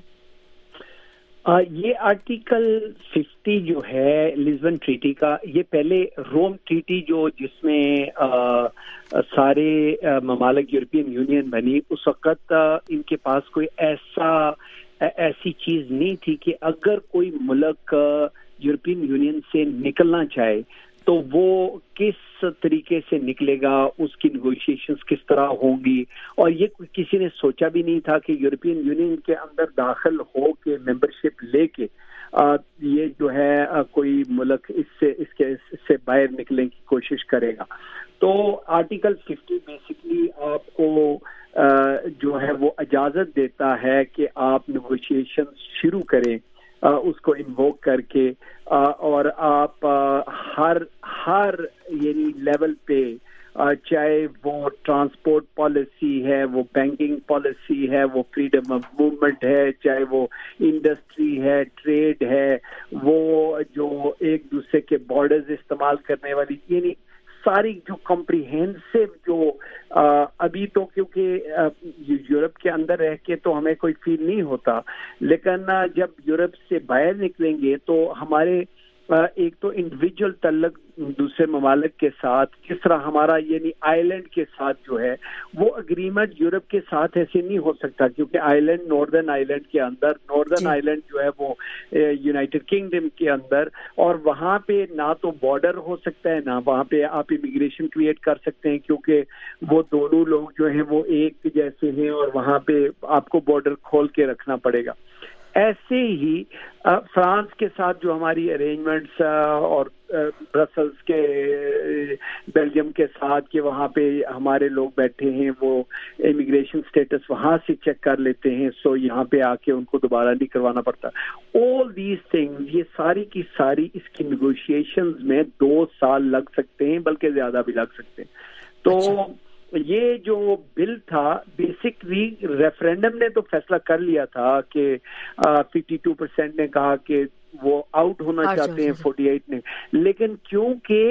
آ, یہ آرٹیکل ففٹی جو ہے لزبن ٹریٹی کا, یہ پہلے روم ٹریٹی جو جس میں آ, سارے آ, ممالک یورپین یونین بنی, اس وقت آ, ان کے پاس کوئی ایسا ایسی چیز نہیں تھی کہ اگر کوئی ملک यूरोपियन यूनियन से निकलना चाहे तो वो किस तरीके से निकलेगा, उसकी नेगोशिएशंस किस तरह होंगी, और ये किसी ने सोचा भी नहीं था कि यूरोपियन यूनियन के अंदर दाखिल हो के मेंबरशिप लेके आ, ये जो है आ, कोई मुल्क इससे इसके इससे बाहर निकलने की कोशिश करेगा। तो आर्टिकल फिफ्टी बेसिकली आपको आ, जो है वो इजाज़त देता है कि आप नेगोशिएशन शुरू करें आ, उसको इन्वोक करके आ, और आप आ, हर हर यानी लेवल पे चाहे वो ट्रांसपोर्ट पॉलिसी है, वो बैंकिंग पॉलिसी है, वो फ्रीडम ऑफ मूवमेंट है, चाहे वो इंडस्ट्री है, ट्रेड है, वो जो एक दूसरे के बॉर्डर्स इस्तेमाल करने वाली, यानी सारी जो कॉम्प्रिहेंसिव जो आ, अभी तो क्योंकि यूरोप के अंदर रह के तो हमें कोई फील नहीं होता, लेकिन जब यूरोप से बाहर निकलेंगे तो हमारे एक तो इंडिविजुअल तल्लक दूसरे ममालिक के साथ, किस तरह हमारा यानी आइलैंड के साथ जो है वो अग्रीमेंट यूरोप के साथ ऐसे नहीं हो सकता, क्योंकि आइलैंड नॉर्दर्न आइलैंड के अंदर, नॉर्दर्न आइलैंड जो है वो यूनाइटेड किंगडम के अंदर, और वहाँ पे ना तो बॉर्डर हो सकता है ना वहाँ पे आप इमिग्रेशन क्रिएट कर सकते हैं, क्योंकि वो दोनों लोग जो हैं वो एक जैसे हैं और वहाँ पे आपको बॉर्डर खोल के रखना पड़ेगा। ऐसे ही फ्रांस के साथ जो हमारी अरेंजमेंट्स और ब्रसल्स के बेल्जियम के साथ कि वहाँ पे हमारे लोग बैठे हैं वो इमिग्रेशन स्टेटस वहाँ से चेक कर लेते हैं, सो यहाँ पे आके उनको दोबारा नहीं करवाना पड़ता। ऑल दीज थिंग्स, ये सारी की सारी इसकी नेगोशिएशंस में दो साल लग सकते हैं, बल्कि ज्यादा भी लग सकते हैं। तो अच्छा। ये जो बिल था बेसिकली रेफरेंडम ने तो फैसला कर लिया था कि फिफ्टी टू परसेंट ने कहा कि वो आउट होना चाहते हैं, फोर्टी एट ने, लेकिन क्योंकि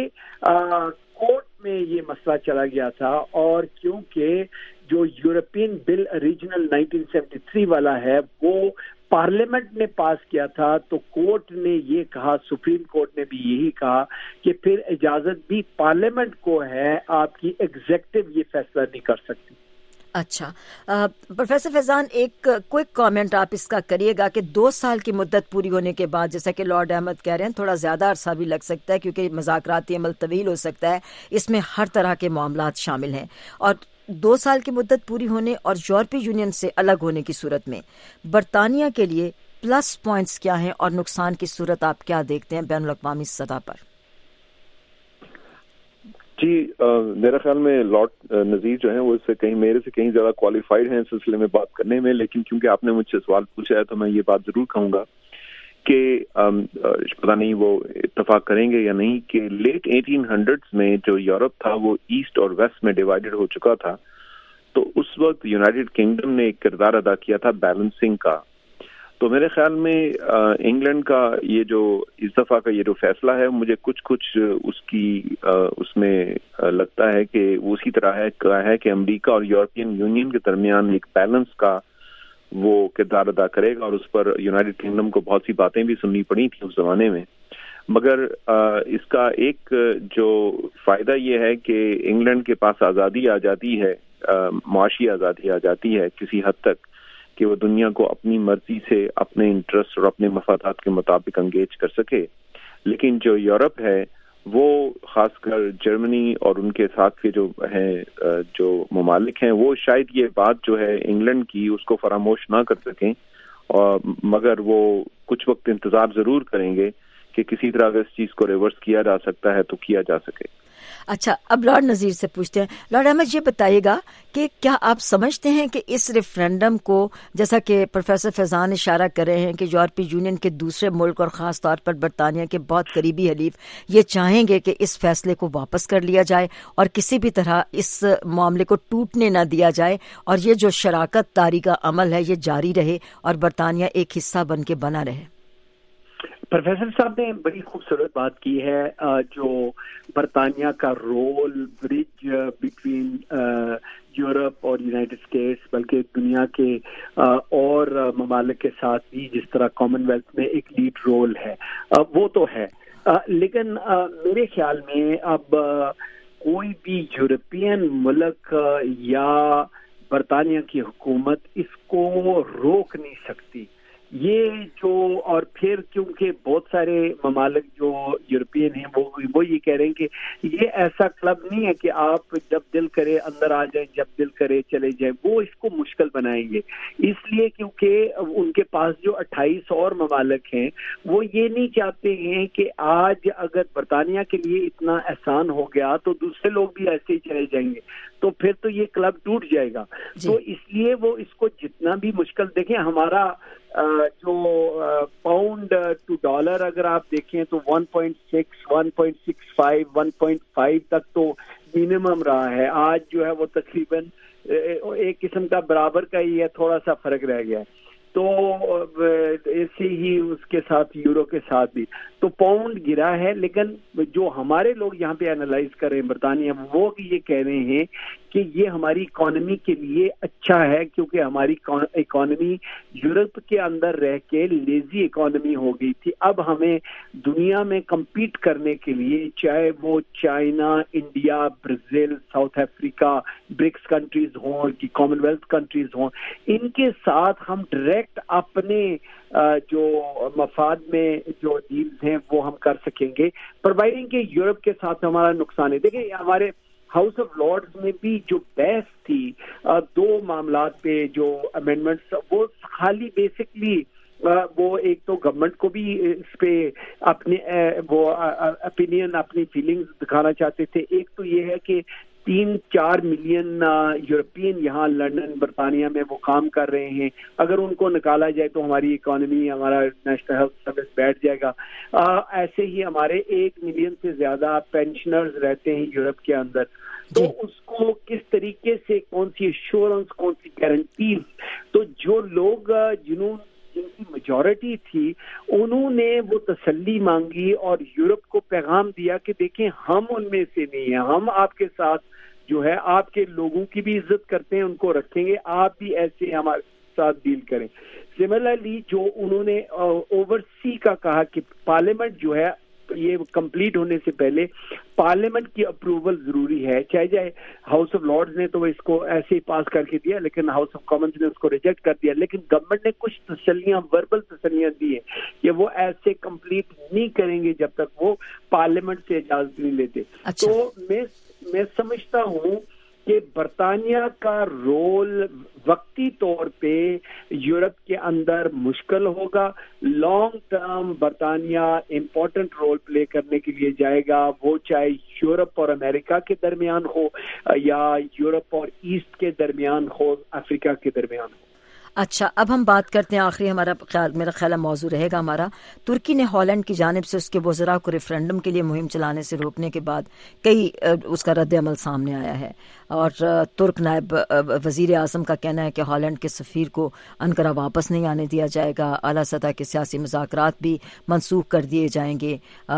कोर्ट में ये मसला चला गया था और क्योंकि जो European bill original nineteen seventy three वाला है वो पार्लियामेंट ने पास किया था, तो कोर्ट ने ये कहा, सुप्रीम कोर्ट ने भी यही कहा कि फिर इजाजत भी पार्लियामेंट को है, आपकी एग्जीक्यूटिव ये फैसला नहीं कर सकती। अच्छा प्रोफेसर फैजान, एक क्विक कमेंट आप इसका करिएगा कि दो साल की मुद्दत पूरी होने के बाद, जैसा कि लॉर्ड अहमद कह रहे हैं, थोड़ा ज़्यादा अरसा भी लग सकता है क्योंकि मज़ाकराती अमल तवील हो सकता है, इसमें हर तरह के मामलात शामिल हैं, और दो साल की मुद्दत पूरी होने और यूरोपीय यूनियन से अलग होने की सूरत में बरतानिया के लिए प्लस पॉइंट्स क्या हैं और नुकसान की सूरत आप क्या देखते हैं बैनुल अक़वामी सतह पर? जी आ, मेरा ख्याल में लॉर्ड नज़ीर जो हैं वो इससे कहीं मेरे से कहीं ज़्यादा क्वालिफाइड हैं इस सिलसिले में बात करने में, लेकिन क्योंकि आपने मुझसे सवाल पूछा है तो मैं ये बात ज़रूर कहूँगा कि पता नहीं वो इत्तेफाक करेंगे या नहीं कि लेट एटीन हंड्रेड्स में जो यूरोप था वो ईस्ट और वेस्ट में डिवाइडेड हो चुका था, तो उस वक्त यूनाइटेड किंगडम ने एक किरदार अदा किया था बैलेंसिंग का। तो मेरे ख्याल में इंग्लैंड का ये जो इस दफ़ा का ये जो फैसला है, मुझे कुछ कुछ उसकी आ, उसमें लगता है कि वो उसी तरह है, है कि अमेरिका और यूरोपियन यूनियन के दरमियान एक बैलेंस का वो किरदार अदा करेगा, और उस पर यूनाइटेड किंगडम को बहुत सी बातें भी सुननी पड़ी थी उस जमाने में। मगर आ, इसका एक जो फायदा ये है कि इंग्लैंड के पास आज़ादी आ जाती है, माशी आज़ादी आ जाती है किसी हद तक, कि वो दुनिया को अपनी मर्जी से अपने इंटरेस्ट और अपने मफादात के मुताबिक एंगेज कर सके। लेकिन जो यूरोप है वो खासकर जर्मनी और उनके साथ के जो हैं जो ममालिक हैं वो शायद ये बात जो है इंग्लैंड की उसको फरामोश ना कर सकें, और मगर वो कुछ वक्त इंतजार जरूर करेंगे कि किसी तरह अगर इस चीज़ को रिवर्स किया जा सकता है तो किया जा सके। अच्छा, अब लॉर्ड नज़ीर से पूछते हैं। लॉर्ड अहमद, ये बताइएगा कि क्या आप समझते हैं कि इस रेफरेंडम को, जैसा कि प्रोफेसर फैजान इशारा कर रहे हैं कि यूरोपीय यूनियन के दूसरे मुल्क और ख़ास तौर पर बरतानिया के बहुत करीबी हलीफ ये चाहेंगे कि इस फैसले को वापस कर लिया जाए और किसी भी तरह इस मामले को टूटने न दिया जाए, और ये जो शराकत तारी का अमल है ये जारी रहे और बरतानिया एक हिस्सा बन के बना रहे? प्रोफेसर साहब ने बड़ी खूबसूरत बात की है, जो बरतानिया का रोल ब्रिज बिटवीन यूरोप और यूनाइटेड स्टेट्स, बल्कि दुनिया के और ममालिक के साथ भी जिस तरह कॉमनवेल्थ में एक लीड रोल है, वो तो है। लेकिन मेरे ख्याल में अब कोई भी यूरोपियन मुल्क या बरतानिया की हुकूमत इसको रोक नहीं सकती, یہ جو اور پھر کیونکہ بہت سارے ممالک جو یورپین ہیں وہ وہ یہ کہہ رہے ہیں کہ یہ ایسا کلب نہیں ہے کہ آپ جب دل کرے اندر آ جائیں, جب دل کرے چلے جائیں, وہ اس کو مشکل بنائیں گے. اس لیے کیونکہ ان کے پاس جو اٹھائیس اور ممالک ہیں وہ یہ نہیں چاہتے ہیں کہ آج اگر برطانیہ کے لیے اتنا احسان ہو گیا تو دوسرے لوگ بھی ایسے ہی چلے جائیں گے, تو پھر تو یہ کلب ٹوٹ جائے گا. تو اس لیے وہ اس کو جتنا بھی مشکل, دیکھیں ہمارا جو پاؤنڈ ٹو ڈالر اگر آپ دیکھیں تو one point six one point six five one point five تک تو منیمم رہا ہے. آج جو ہے وہ تقریباً ایک قسم کا برابر کا ہی ہے, تھوڑا سا فرق رہ گیا ہے. تو ایسے ہی اس کے ساتھ یورو کے ساتھ بھی تو پاؤنڈ گرا ہے. لیکن جو ہمارے لوگ یہاں پہ انالائز کر رہے ہیں برطانیہ, وہ یہ کہہ رہے ہیں کہ یہ ہماری اکانومی کے لیے اچھا ہے, کیونکہ ہماری اکانومی یورپ کے اندر رہ کے لیزی اکانومی ہو گئی تھی. اب ہمیں دنیا میں کمپیٹ کرنے کے لیے, چاہے وہ China, India, Brazil, South Africa, BRICS countries ہوں, کی کامن ویلتھ کنٹریز ہوں, ان کے ساتھ ہم ڈائریکٹ اپنے جو مفاد میں جو ڈیلز ہیں وہ ہم کر سکیں گے, پرووائڈنگ کہ یورپ کے ساتھ ہمارا نقصان ہے. دیکھیں ہمارے ہاؤس آف لارڈز میں بھی جو بحث تھی دو معاملات پہ, جو امینڈمنٹس, وہ خالی بیسکلی وہ ایک تو گورنمنٹ کو بھی اس پہ اپنے وہ اپینین, اپنی فیلنگز دکھانا چاہتے تھے. ایک تو یہ ہے کہ تین چار ملین یورپین یہاں لنڈن برطانیہ میں وہ کام کر رہے ہیں, اگر ان کو نکالا جائے تو ہماری اکانومی, ہمارا نیشنل ہیلتھ سروس بیٹھ جائے گا. ایسے ہی ہمارے ایک ملین سے زیادہ پینشنرز رہتے ہیں یورپ کے اندر, تو اس کو کس طریقے سے, کون سی ایشورنس, کون سی گارنٹیز, تو جو لوگ جنہوں جن کی میجورٹی تھی انہوں نے وہ تسلی مانگی اور یورپ کو پیغام دیا کہ دیکھیں ہم ان میں سے نہیں ہیں, ہم آپ کے ساتھ جو ہے آپ کے لوگوں کی بھی عزت کرتے ہیں, ان کو رکھیں گے, آپ بھی ایسے ہمارے ساتھ ڈیل کریں. سملرلی جو انہوں نے اوورسی کا کہا کہ پارلیمنٹ جو ہے یہ کمپلیٹ ہونے سے پہلے پارلیمنٹ کی اپروول ضروری ہے, چاہے جائے ہاؤس آف لارڈز نے تو اس کو ایسے ہی پاس کر کے دیا, لیکن ہاؤس آف کامنز نے اس کو ریجیکٹ کر دیا. لیکن گورنمنٹ نے کچھ تسلیاں, وربل تسلیاں دی ہیں کہ وہ ایسے کمپلیٹ نہیں کریں گے جب تک وہ پارلیمنٹ سے اجازت نہیں لیتے. اچھا. تو میں میں سمجھتا ہوں کہ برطانیہ کا رول وقتی طور پہ یورپ کے اندر مشکل ہوگا, لانگ ٹرم برطانیہ امپورٹنٹ رول پلے کرنے کے لیے جائے گا, وہ چاہے یورپ اور امریکہ کے درمیان ہو یا یورپ اور ایسٹ کے درمیان ہو, افریقہ کے درمیان ہو. اچھا, اب ہم بات کرتے ہیں, آخری ہمارا خیال میرا خیال موضوع رہے گا ہمارا, ترکی نے ہالینڈ کی جانب سے اس کے وزراء کو ریفرینڈم کے لیے مہم چلانے سے روکنے کے بعد کئی اس کا رد عمل سامنے آیا ہے, اور ترک نائب وزیر اعظم کا کہنا ہے کہ ہالینڈ کے سفیر کو انقرہ واپس نہیں آنے دیا جائے گا, اعلیٰ سطح کے سیاسی مذاکرات بھی منسوخ کر دیے جائیں گے.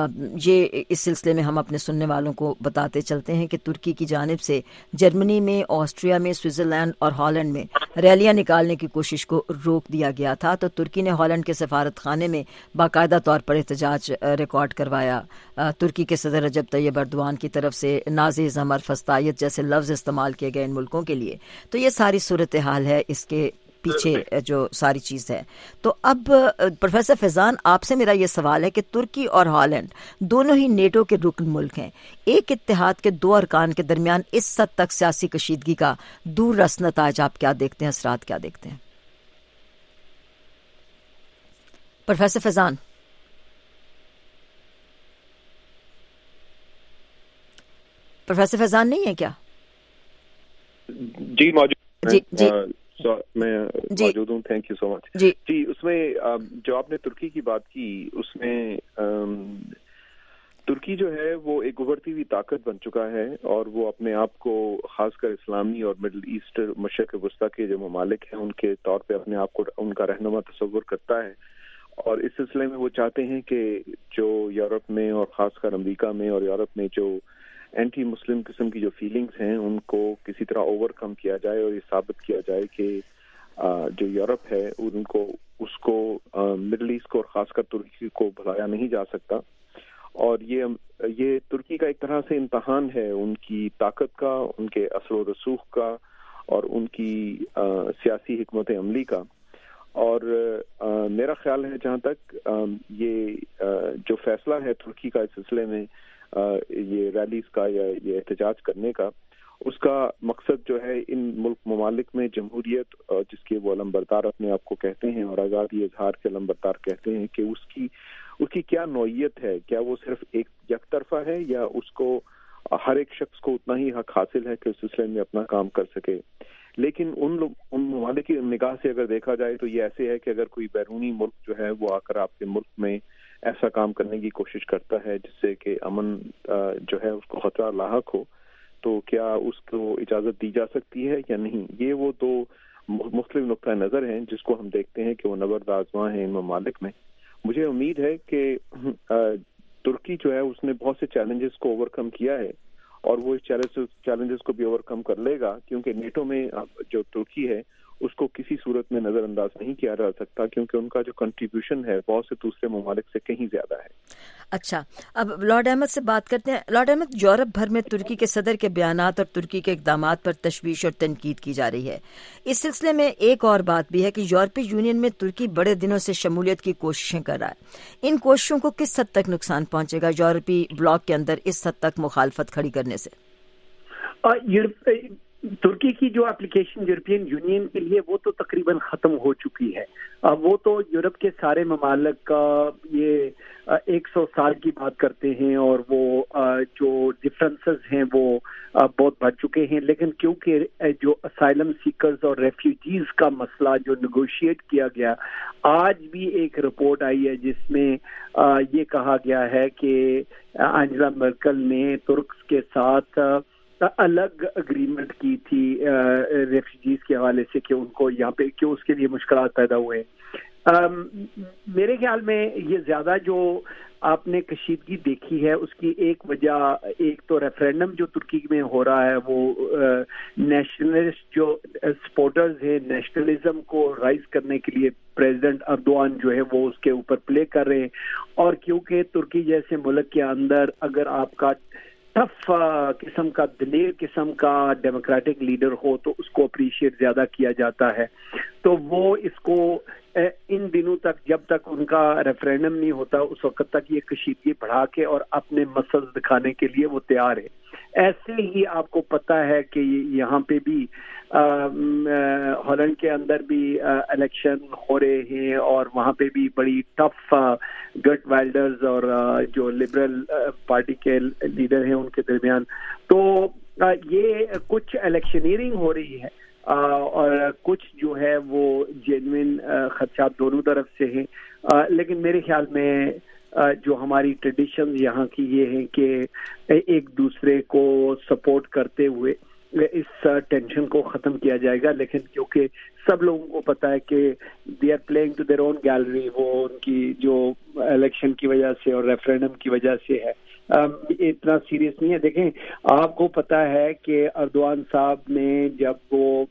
یہ اس سلسلے میں ہم اپنے سننے والوں کو بتاتے چلتے ہیں کہ ترکی کی جانب سے جرمنی میں, آسٹریا میں, سوئٹزرلینڈ اور ہالینڈ میں ریلیاں نکالنے کی کوشش کو روک دیا گیا تھا. تو ترکی نے ہالینڈ کے سفارت خانے میں باقاعدہ طور پر احتجاج ریکارڈ کروایا. ترکی کے صدر رجب طیب ایردوان کی طرف سے نازِ زمر, فسطائیت جیسے لفظ استعمال کیے گئے ان ملکوں کے لیے. تو یہ ساری صورتحال ہے, اس کے پیچھے جو ساری چیز ہے. تو اب پروفیسر فیضان, آپ سے میرا یہ سوال ہے کہ ترکی اور ہالینڈ دونوں ہی نیٹو کے رکن ملک ہیں, ایک اتحاد کے دو ارکان کے درمیان اس حد تک سیاسی کشیدگی کا دور رس نتائج آپ کیا دیکھتے ہیں, اثرات کیا دیکھتے ہیں؟ پروفیسر فیضان. پروفیسر فیضان نہیں ہے کیا؟ جی موجود. جی جی میں موجود ہوں, تھینک یو سو مچ. جی جی اس میں جو آپ نے ترکی کی بات کی, اس میں ترکی جو ہے وہ ایک ابھرتی ہوئی طاقت بن چکا ہے, اور وہ اپنے آپ کو خاص کر اسلامی اور مڈل ایسٹ, مشرق وسطیٰ کے جو ممالک ہیں ان کے طور پہ اپنے آپ کو ان کا رہنما تصور کرتا ہے. اور اس سلسلے میں وہ چاہتے ہیں کہ جو یورپ میں اور خاص کر امریکہ میں اور یورپ میں جو اینٹی مسلم قسم کی جو فیلنگز ہیں ان کو کسی طرح اوور کم کیا جائے, اور یہ ثابت کیا جائے کہ جو یورپ ہے ان کو اس کو مڈل ایسٹ کو اور خاص کر ترکی کو بھلایا نہیں جا سکتا. اور یہ یہ ترکی کا ایک طرح سے امتحان ہے ان کی طاقت کا, ان کے اثر و رسوخ کا, اور ان کی سیاسی حکمت عملی کا. اور آ, میرا خیال ہے جہاں تک آ, یہ آ, جو فیصلہ ہے ترکی کا اس سلسلے میں آ, یہ ریلیز کا یا یہ احتجاج کرنے کا، اس کا مقصد جو ہے ان ملک ممالک میں جمہوریت جس کے وہ علمبردار اپنے آپ کو کہتے ہیں اور آزادی اظہار کے علمبردار کہتے ہیں کہ اس کی اس کی کیا نوعیت ہے، کیا وہ صرف ایک یک طرفہ ہے یا اس کو ہر ایک شخص کو اتنا ہی حق حاصل ہے کہ اس سلسلے میں اپنا کام کر سکے. لیکن ان لوگ ان ممالک کی نگاہ سے اگر دیکھا جائے تو یہ ایسے ہے کہ اگر کوئی بیرونی ملک جو ہے وہ آ کر آپ کے ملک میں ایسا کام کرنے کی کوشش کرتا ہے جس سے کہ امن جو ہے اس کو خطرہ لاحق ہو، تو کیا اس کو اجازت دی جا سکتی ہے یا نہیں. یہ وہ دو مختلف نقطۂ نظر ہیں جس کو ہم دیکھتے ہیں کہ وہ نبرد آزماں ہیں ان ممالک میں. مجھے امید ہے کہ ترکی جو ہے اس نے بہت سے چیلنجز کو اوور کم کیا ہے اور وہ اس چیلنجز کو بھی اوور کم کر لے گا، کیونکہ نیٹو میں جو ترکی ہے اس کو کسی صورت میں نظر انداز نہیں کیا جا سکتا، کیونکہ ان کا جو کنٹریبیوشن ہے بہت سے دوسرے ممالک سے کہیں زیادہ ہے. اچھا، اب لارڈ احمد سے بات کرتے ہیں. لارڈ احمد، یورپ بھر میں ترکی کے صدر کے بیانات اور ترکی کے اقدامات پر تشویش اور تنقید کی جا رہی ہے. اس سلسلے میں ایک اور بات بھی ہے کہ یورپی یونین میں ترکی بڑے دنوں سے شمولیت کی کوششیں کر رہا ہے. ان کوششوں کو کس حد تک نقصان پہنچے گا یورپی بلاک کے اندر اس حد تک مخالفت کھڑی کرنے سے؟ ترکی کی جو اپلیکیشن یورپین یونین کے لیے وہ تو تقریباً ختم ہو چکی ہے. وہ تو یورپ کے سارے ممالک کا یہ ایک سو سال کی بات کرتے ہیں اور وہ جو ڈفرینسز ہیں وہ بہت بڑھ چکے ہیں. لیکن کیونکہ جو اسائلم سیکرز اور ریفیوجیز کا مسئلہ جو نیگوشیٹ کیا گیا، آج بھی ایک رپورٹ آئی ہے جس میں یہ کہا گیا ہے کہ انجلا مرکل نے ترک کے ساتھ الگ اگریمنٹ کی تھی ریفیوجیز کے حوالے سے کہ ان کو یہاں پہ کیوں اس کے لیے مشکلات پیدا ہوئے. میرے خیال میں یہ زیادہ جو آپ نے کشیدگی دیکھی ہے اس کی ایک وجہ، ایک تو ریفرینڈم جو ترکی میں ہو رہا ہے وہ نیشنلسٹ جو سپورٹرز ہیں نیشنلزم کو رائز کرنے کے لیے پریزیڈنٹ اردوان جو ہے وہ اس کے اوپر پلے کر رہے ہیں. اور کیونکہ ترکی جیسے ملک کے اندر اگر آپ کا ٹف قسم کا دلیر قسم کا ڈیموکریٹک لیڈر ہو تو اس کو اپریشیٹ زیادہ کیا جاتا ہے. تو وہ اس کو ان دنوں تک جب تک ان کا ریفرینڈم نہیں ہوتا اس وقت تک یہ کشیدگی بڑھا کے اور اپنے مسل دکھانے کے لیے وہ تیار ہے. ایسے ہی آپ کو پتہ ہے کہ یہاں پہ بھی ہالینڈ کے اندر بھی الیکشن ہو رہے ہیں اور وہاں پہ بھی بڑی ٹف گٹ وائلڈرز اور جو لبرل پارٹی کے لیڈر ہیں ان کے درمیان. تو یہ کچھ الیکشنیئرنگ ہو رہی ہے اور کچھ جو ہے وہ جینوئن خدشات دونوں طرف سے ہیں. لیکن میرے خیال میں جو ہماری ٹریڈیشن یہاں کی یہ ہیں کہ ایک دوسرے کو سپورٹ کرتے ہوئے اس ٹینشن کو ختم کیا جائے گا. لیکن کیونکہ سب لوگوں کو پتا ہے کہ they are playing to their own gallery, وہ ان کی جو الیکشن کی وجہ سے اور ریفرینڈم کی وجہ سے ہے، اتنا سیریس نہیں ہے. دیکھیں آپ کو پتا ہے کہ اردوان صاحب نے جب وہ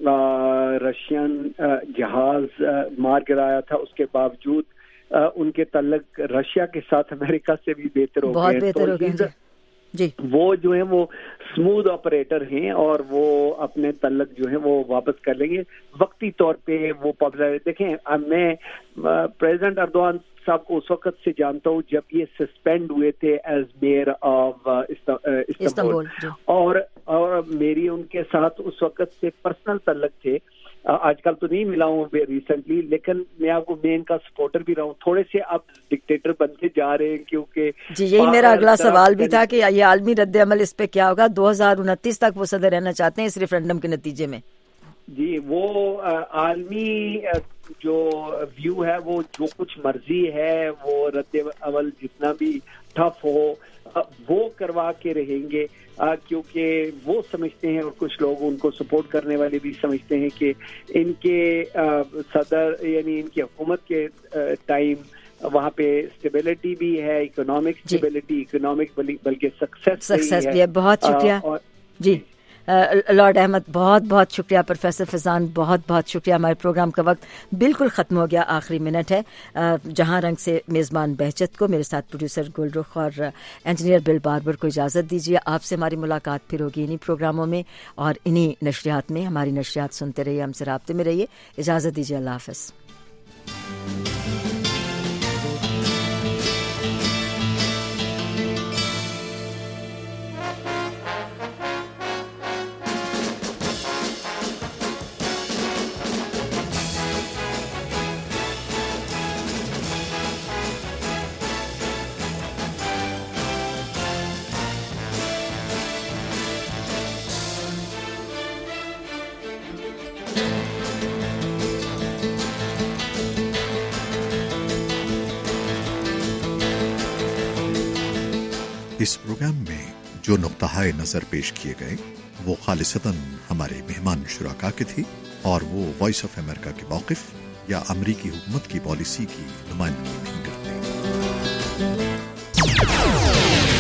رشین جہاز مار گرایا تھا اس کے باوجود ان کے تعلق رشیا کے ساتھ امریکہ سے بھی بہتر ہو بہت بہتر ہو گئے جی. وہ جو ہے وہ اسموتھ آپریٹر ہیں اور وہ اپنے تعلق جو ہے وہ واپس کر لیں گے. وقتی طور پہ وہ پاپولر. دیکھیں میں پریزیڈنٹ اردوان صاحب کو اس وقت سے جانتا ہوں جب یہ سسپینڈ ہوئے تھے ایز میئر آف استنبول، اور اور میری ان کے ساتھ اس وقت سے پرسنل تعلق تھے. آج کل تو نہیں ملا ہوں ریسنٹلی، لیکن میں آپ کو میں ان کا سپورٹر بھی رہا ہوں. تھوڑے سے اب ڈکٹیٹر بنتے جا رہے ہیں کیونکہ جی یہی میرا اگلا سوال بھی تھا کہ یہ عالمی رد عمل اس پہ کیا ہوگا. دو ہزار انتیس تک وہ صدر رہنا چاہتے ہیں اس ریفرینڈم کے نتیجے میں. جی وہ عالمی جو ویو ہے وہ جو کچھ مرضی ہے وہ رد عمل جتنا بھی ٹف ہو وہ کروا کے رہیں گے، کیونکہ وہ سمجھتے ہیں اور کچھ لوگ ان کو سپورٹ کرنے والے بھی سمجھتے ہیں کہ ان کے صدر یعنی ان کی حکومت کے ٹائم وہاں پہ اسٹیبلٹی بھی ہے، اکنامک اسٹیبلٹی، اکنامک بلکہ سکسیس سکسیس بھی ہے. بہت شکریہ جی لارڈ احمد، بہت بہت شکریہ. پروفیسر فیضان بہت بہت شکریہ. ہمارے پروگرام کا وقت بالکل ختم ہو گیا، آخری منٹ ہے. جہاں رنگ سے میزبان بہجت کو، میرے ساتھ پروڈیوسر گلرخ اور انجینئر بل باربر کو اجازت دیجیے. آپ سے ہماری ملاقات پھر ہوگی انہی پروگراموں میں اور انہی نشریات میں. ہماری نشریات سنتے رہیے، ہم سے رابطے میں رہیے. اجازت دیجیے، اللہ حافظ. اس پروگرام میں جو نقطہ نظر پیش کیے گئے وہ خالصتاً ہمارے مہمان شرکاء کے تھی اور وہ وائس آف امریکہ کے موقف یا امریکی حکومت کی پالیسی کی نمائندگی نہیں کرتے۔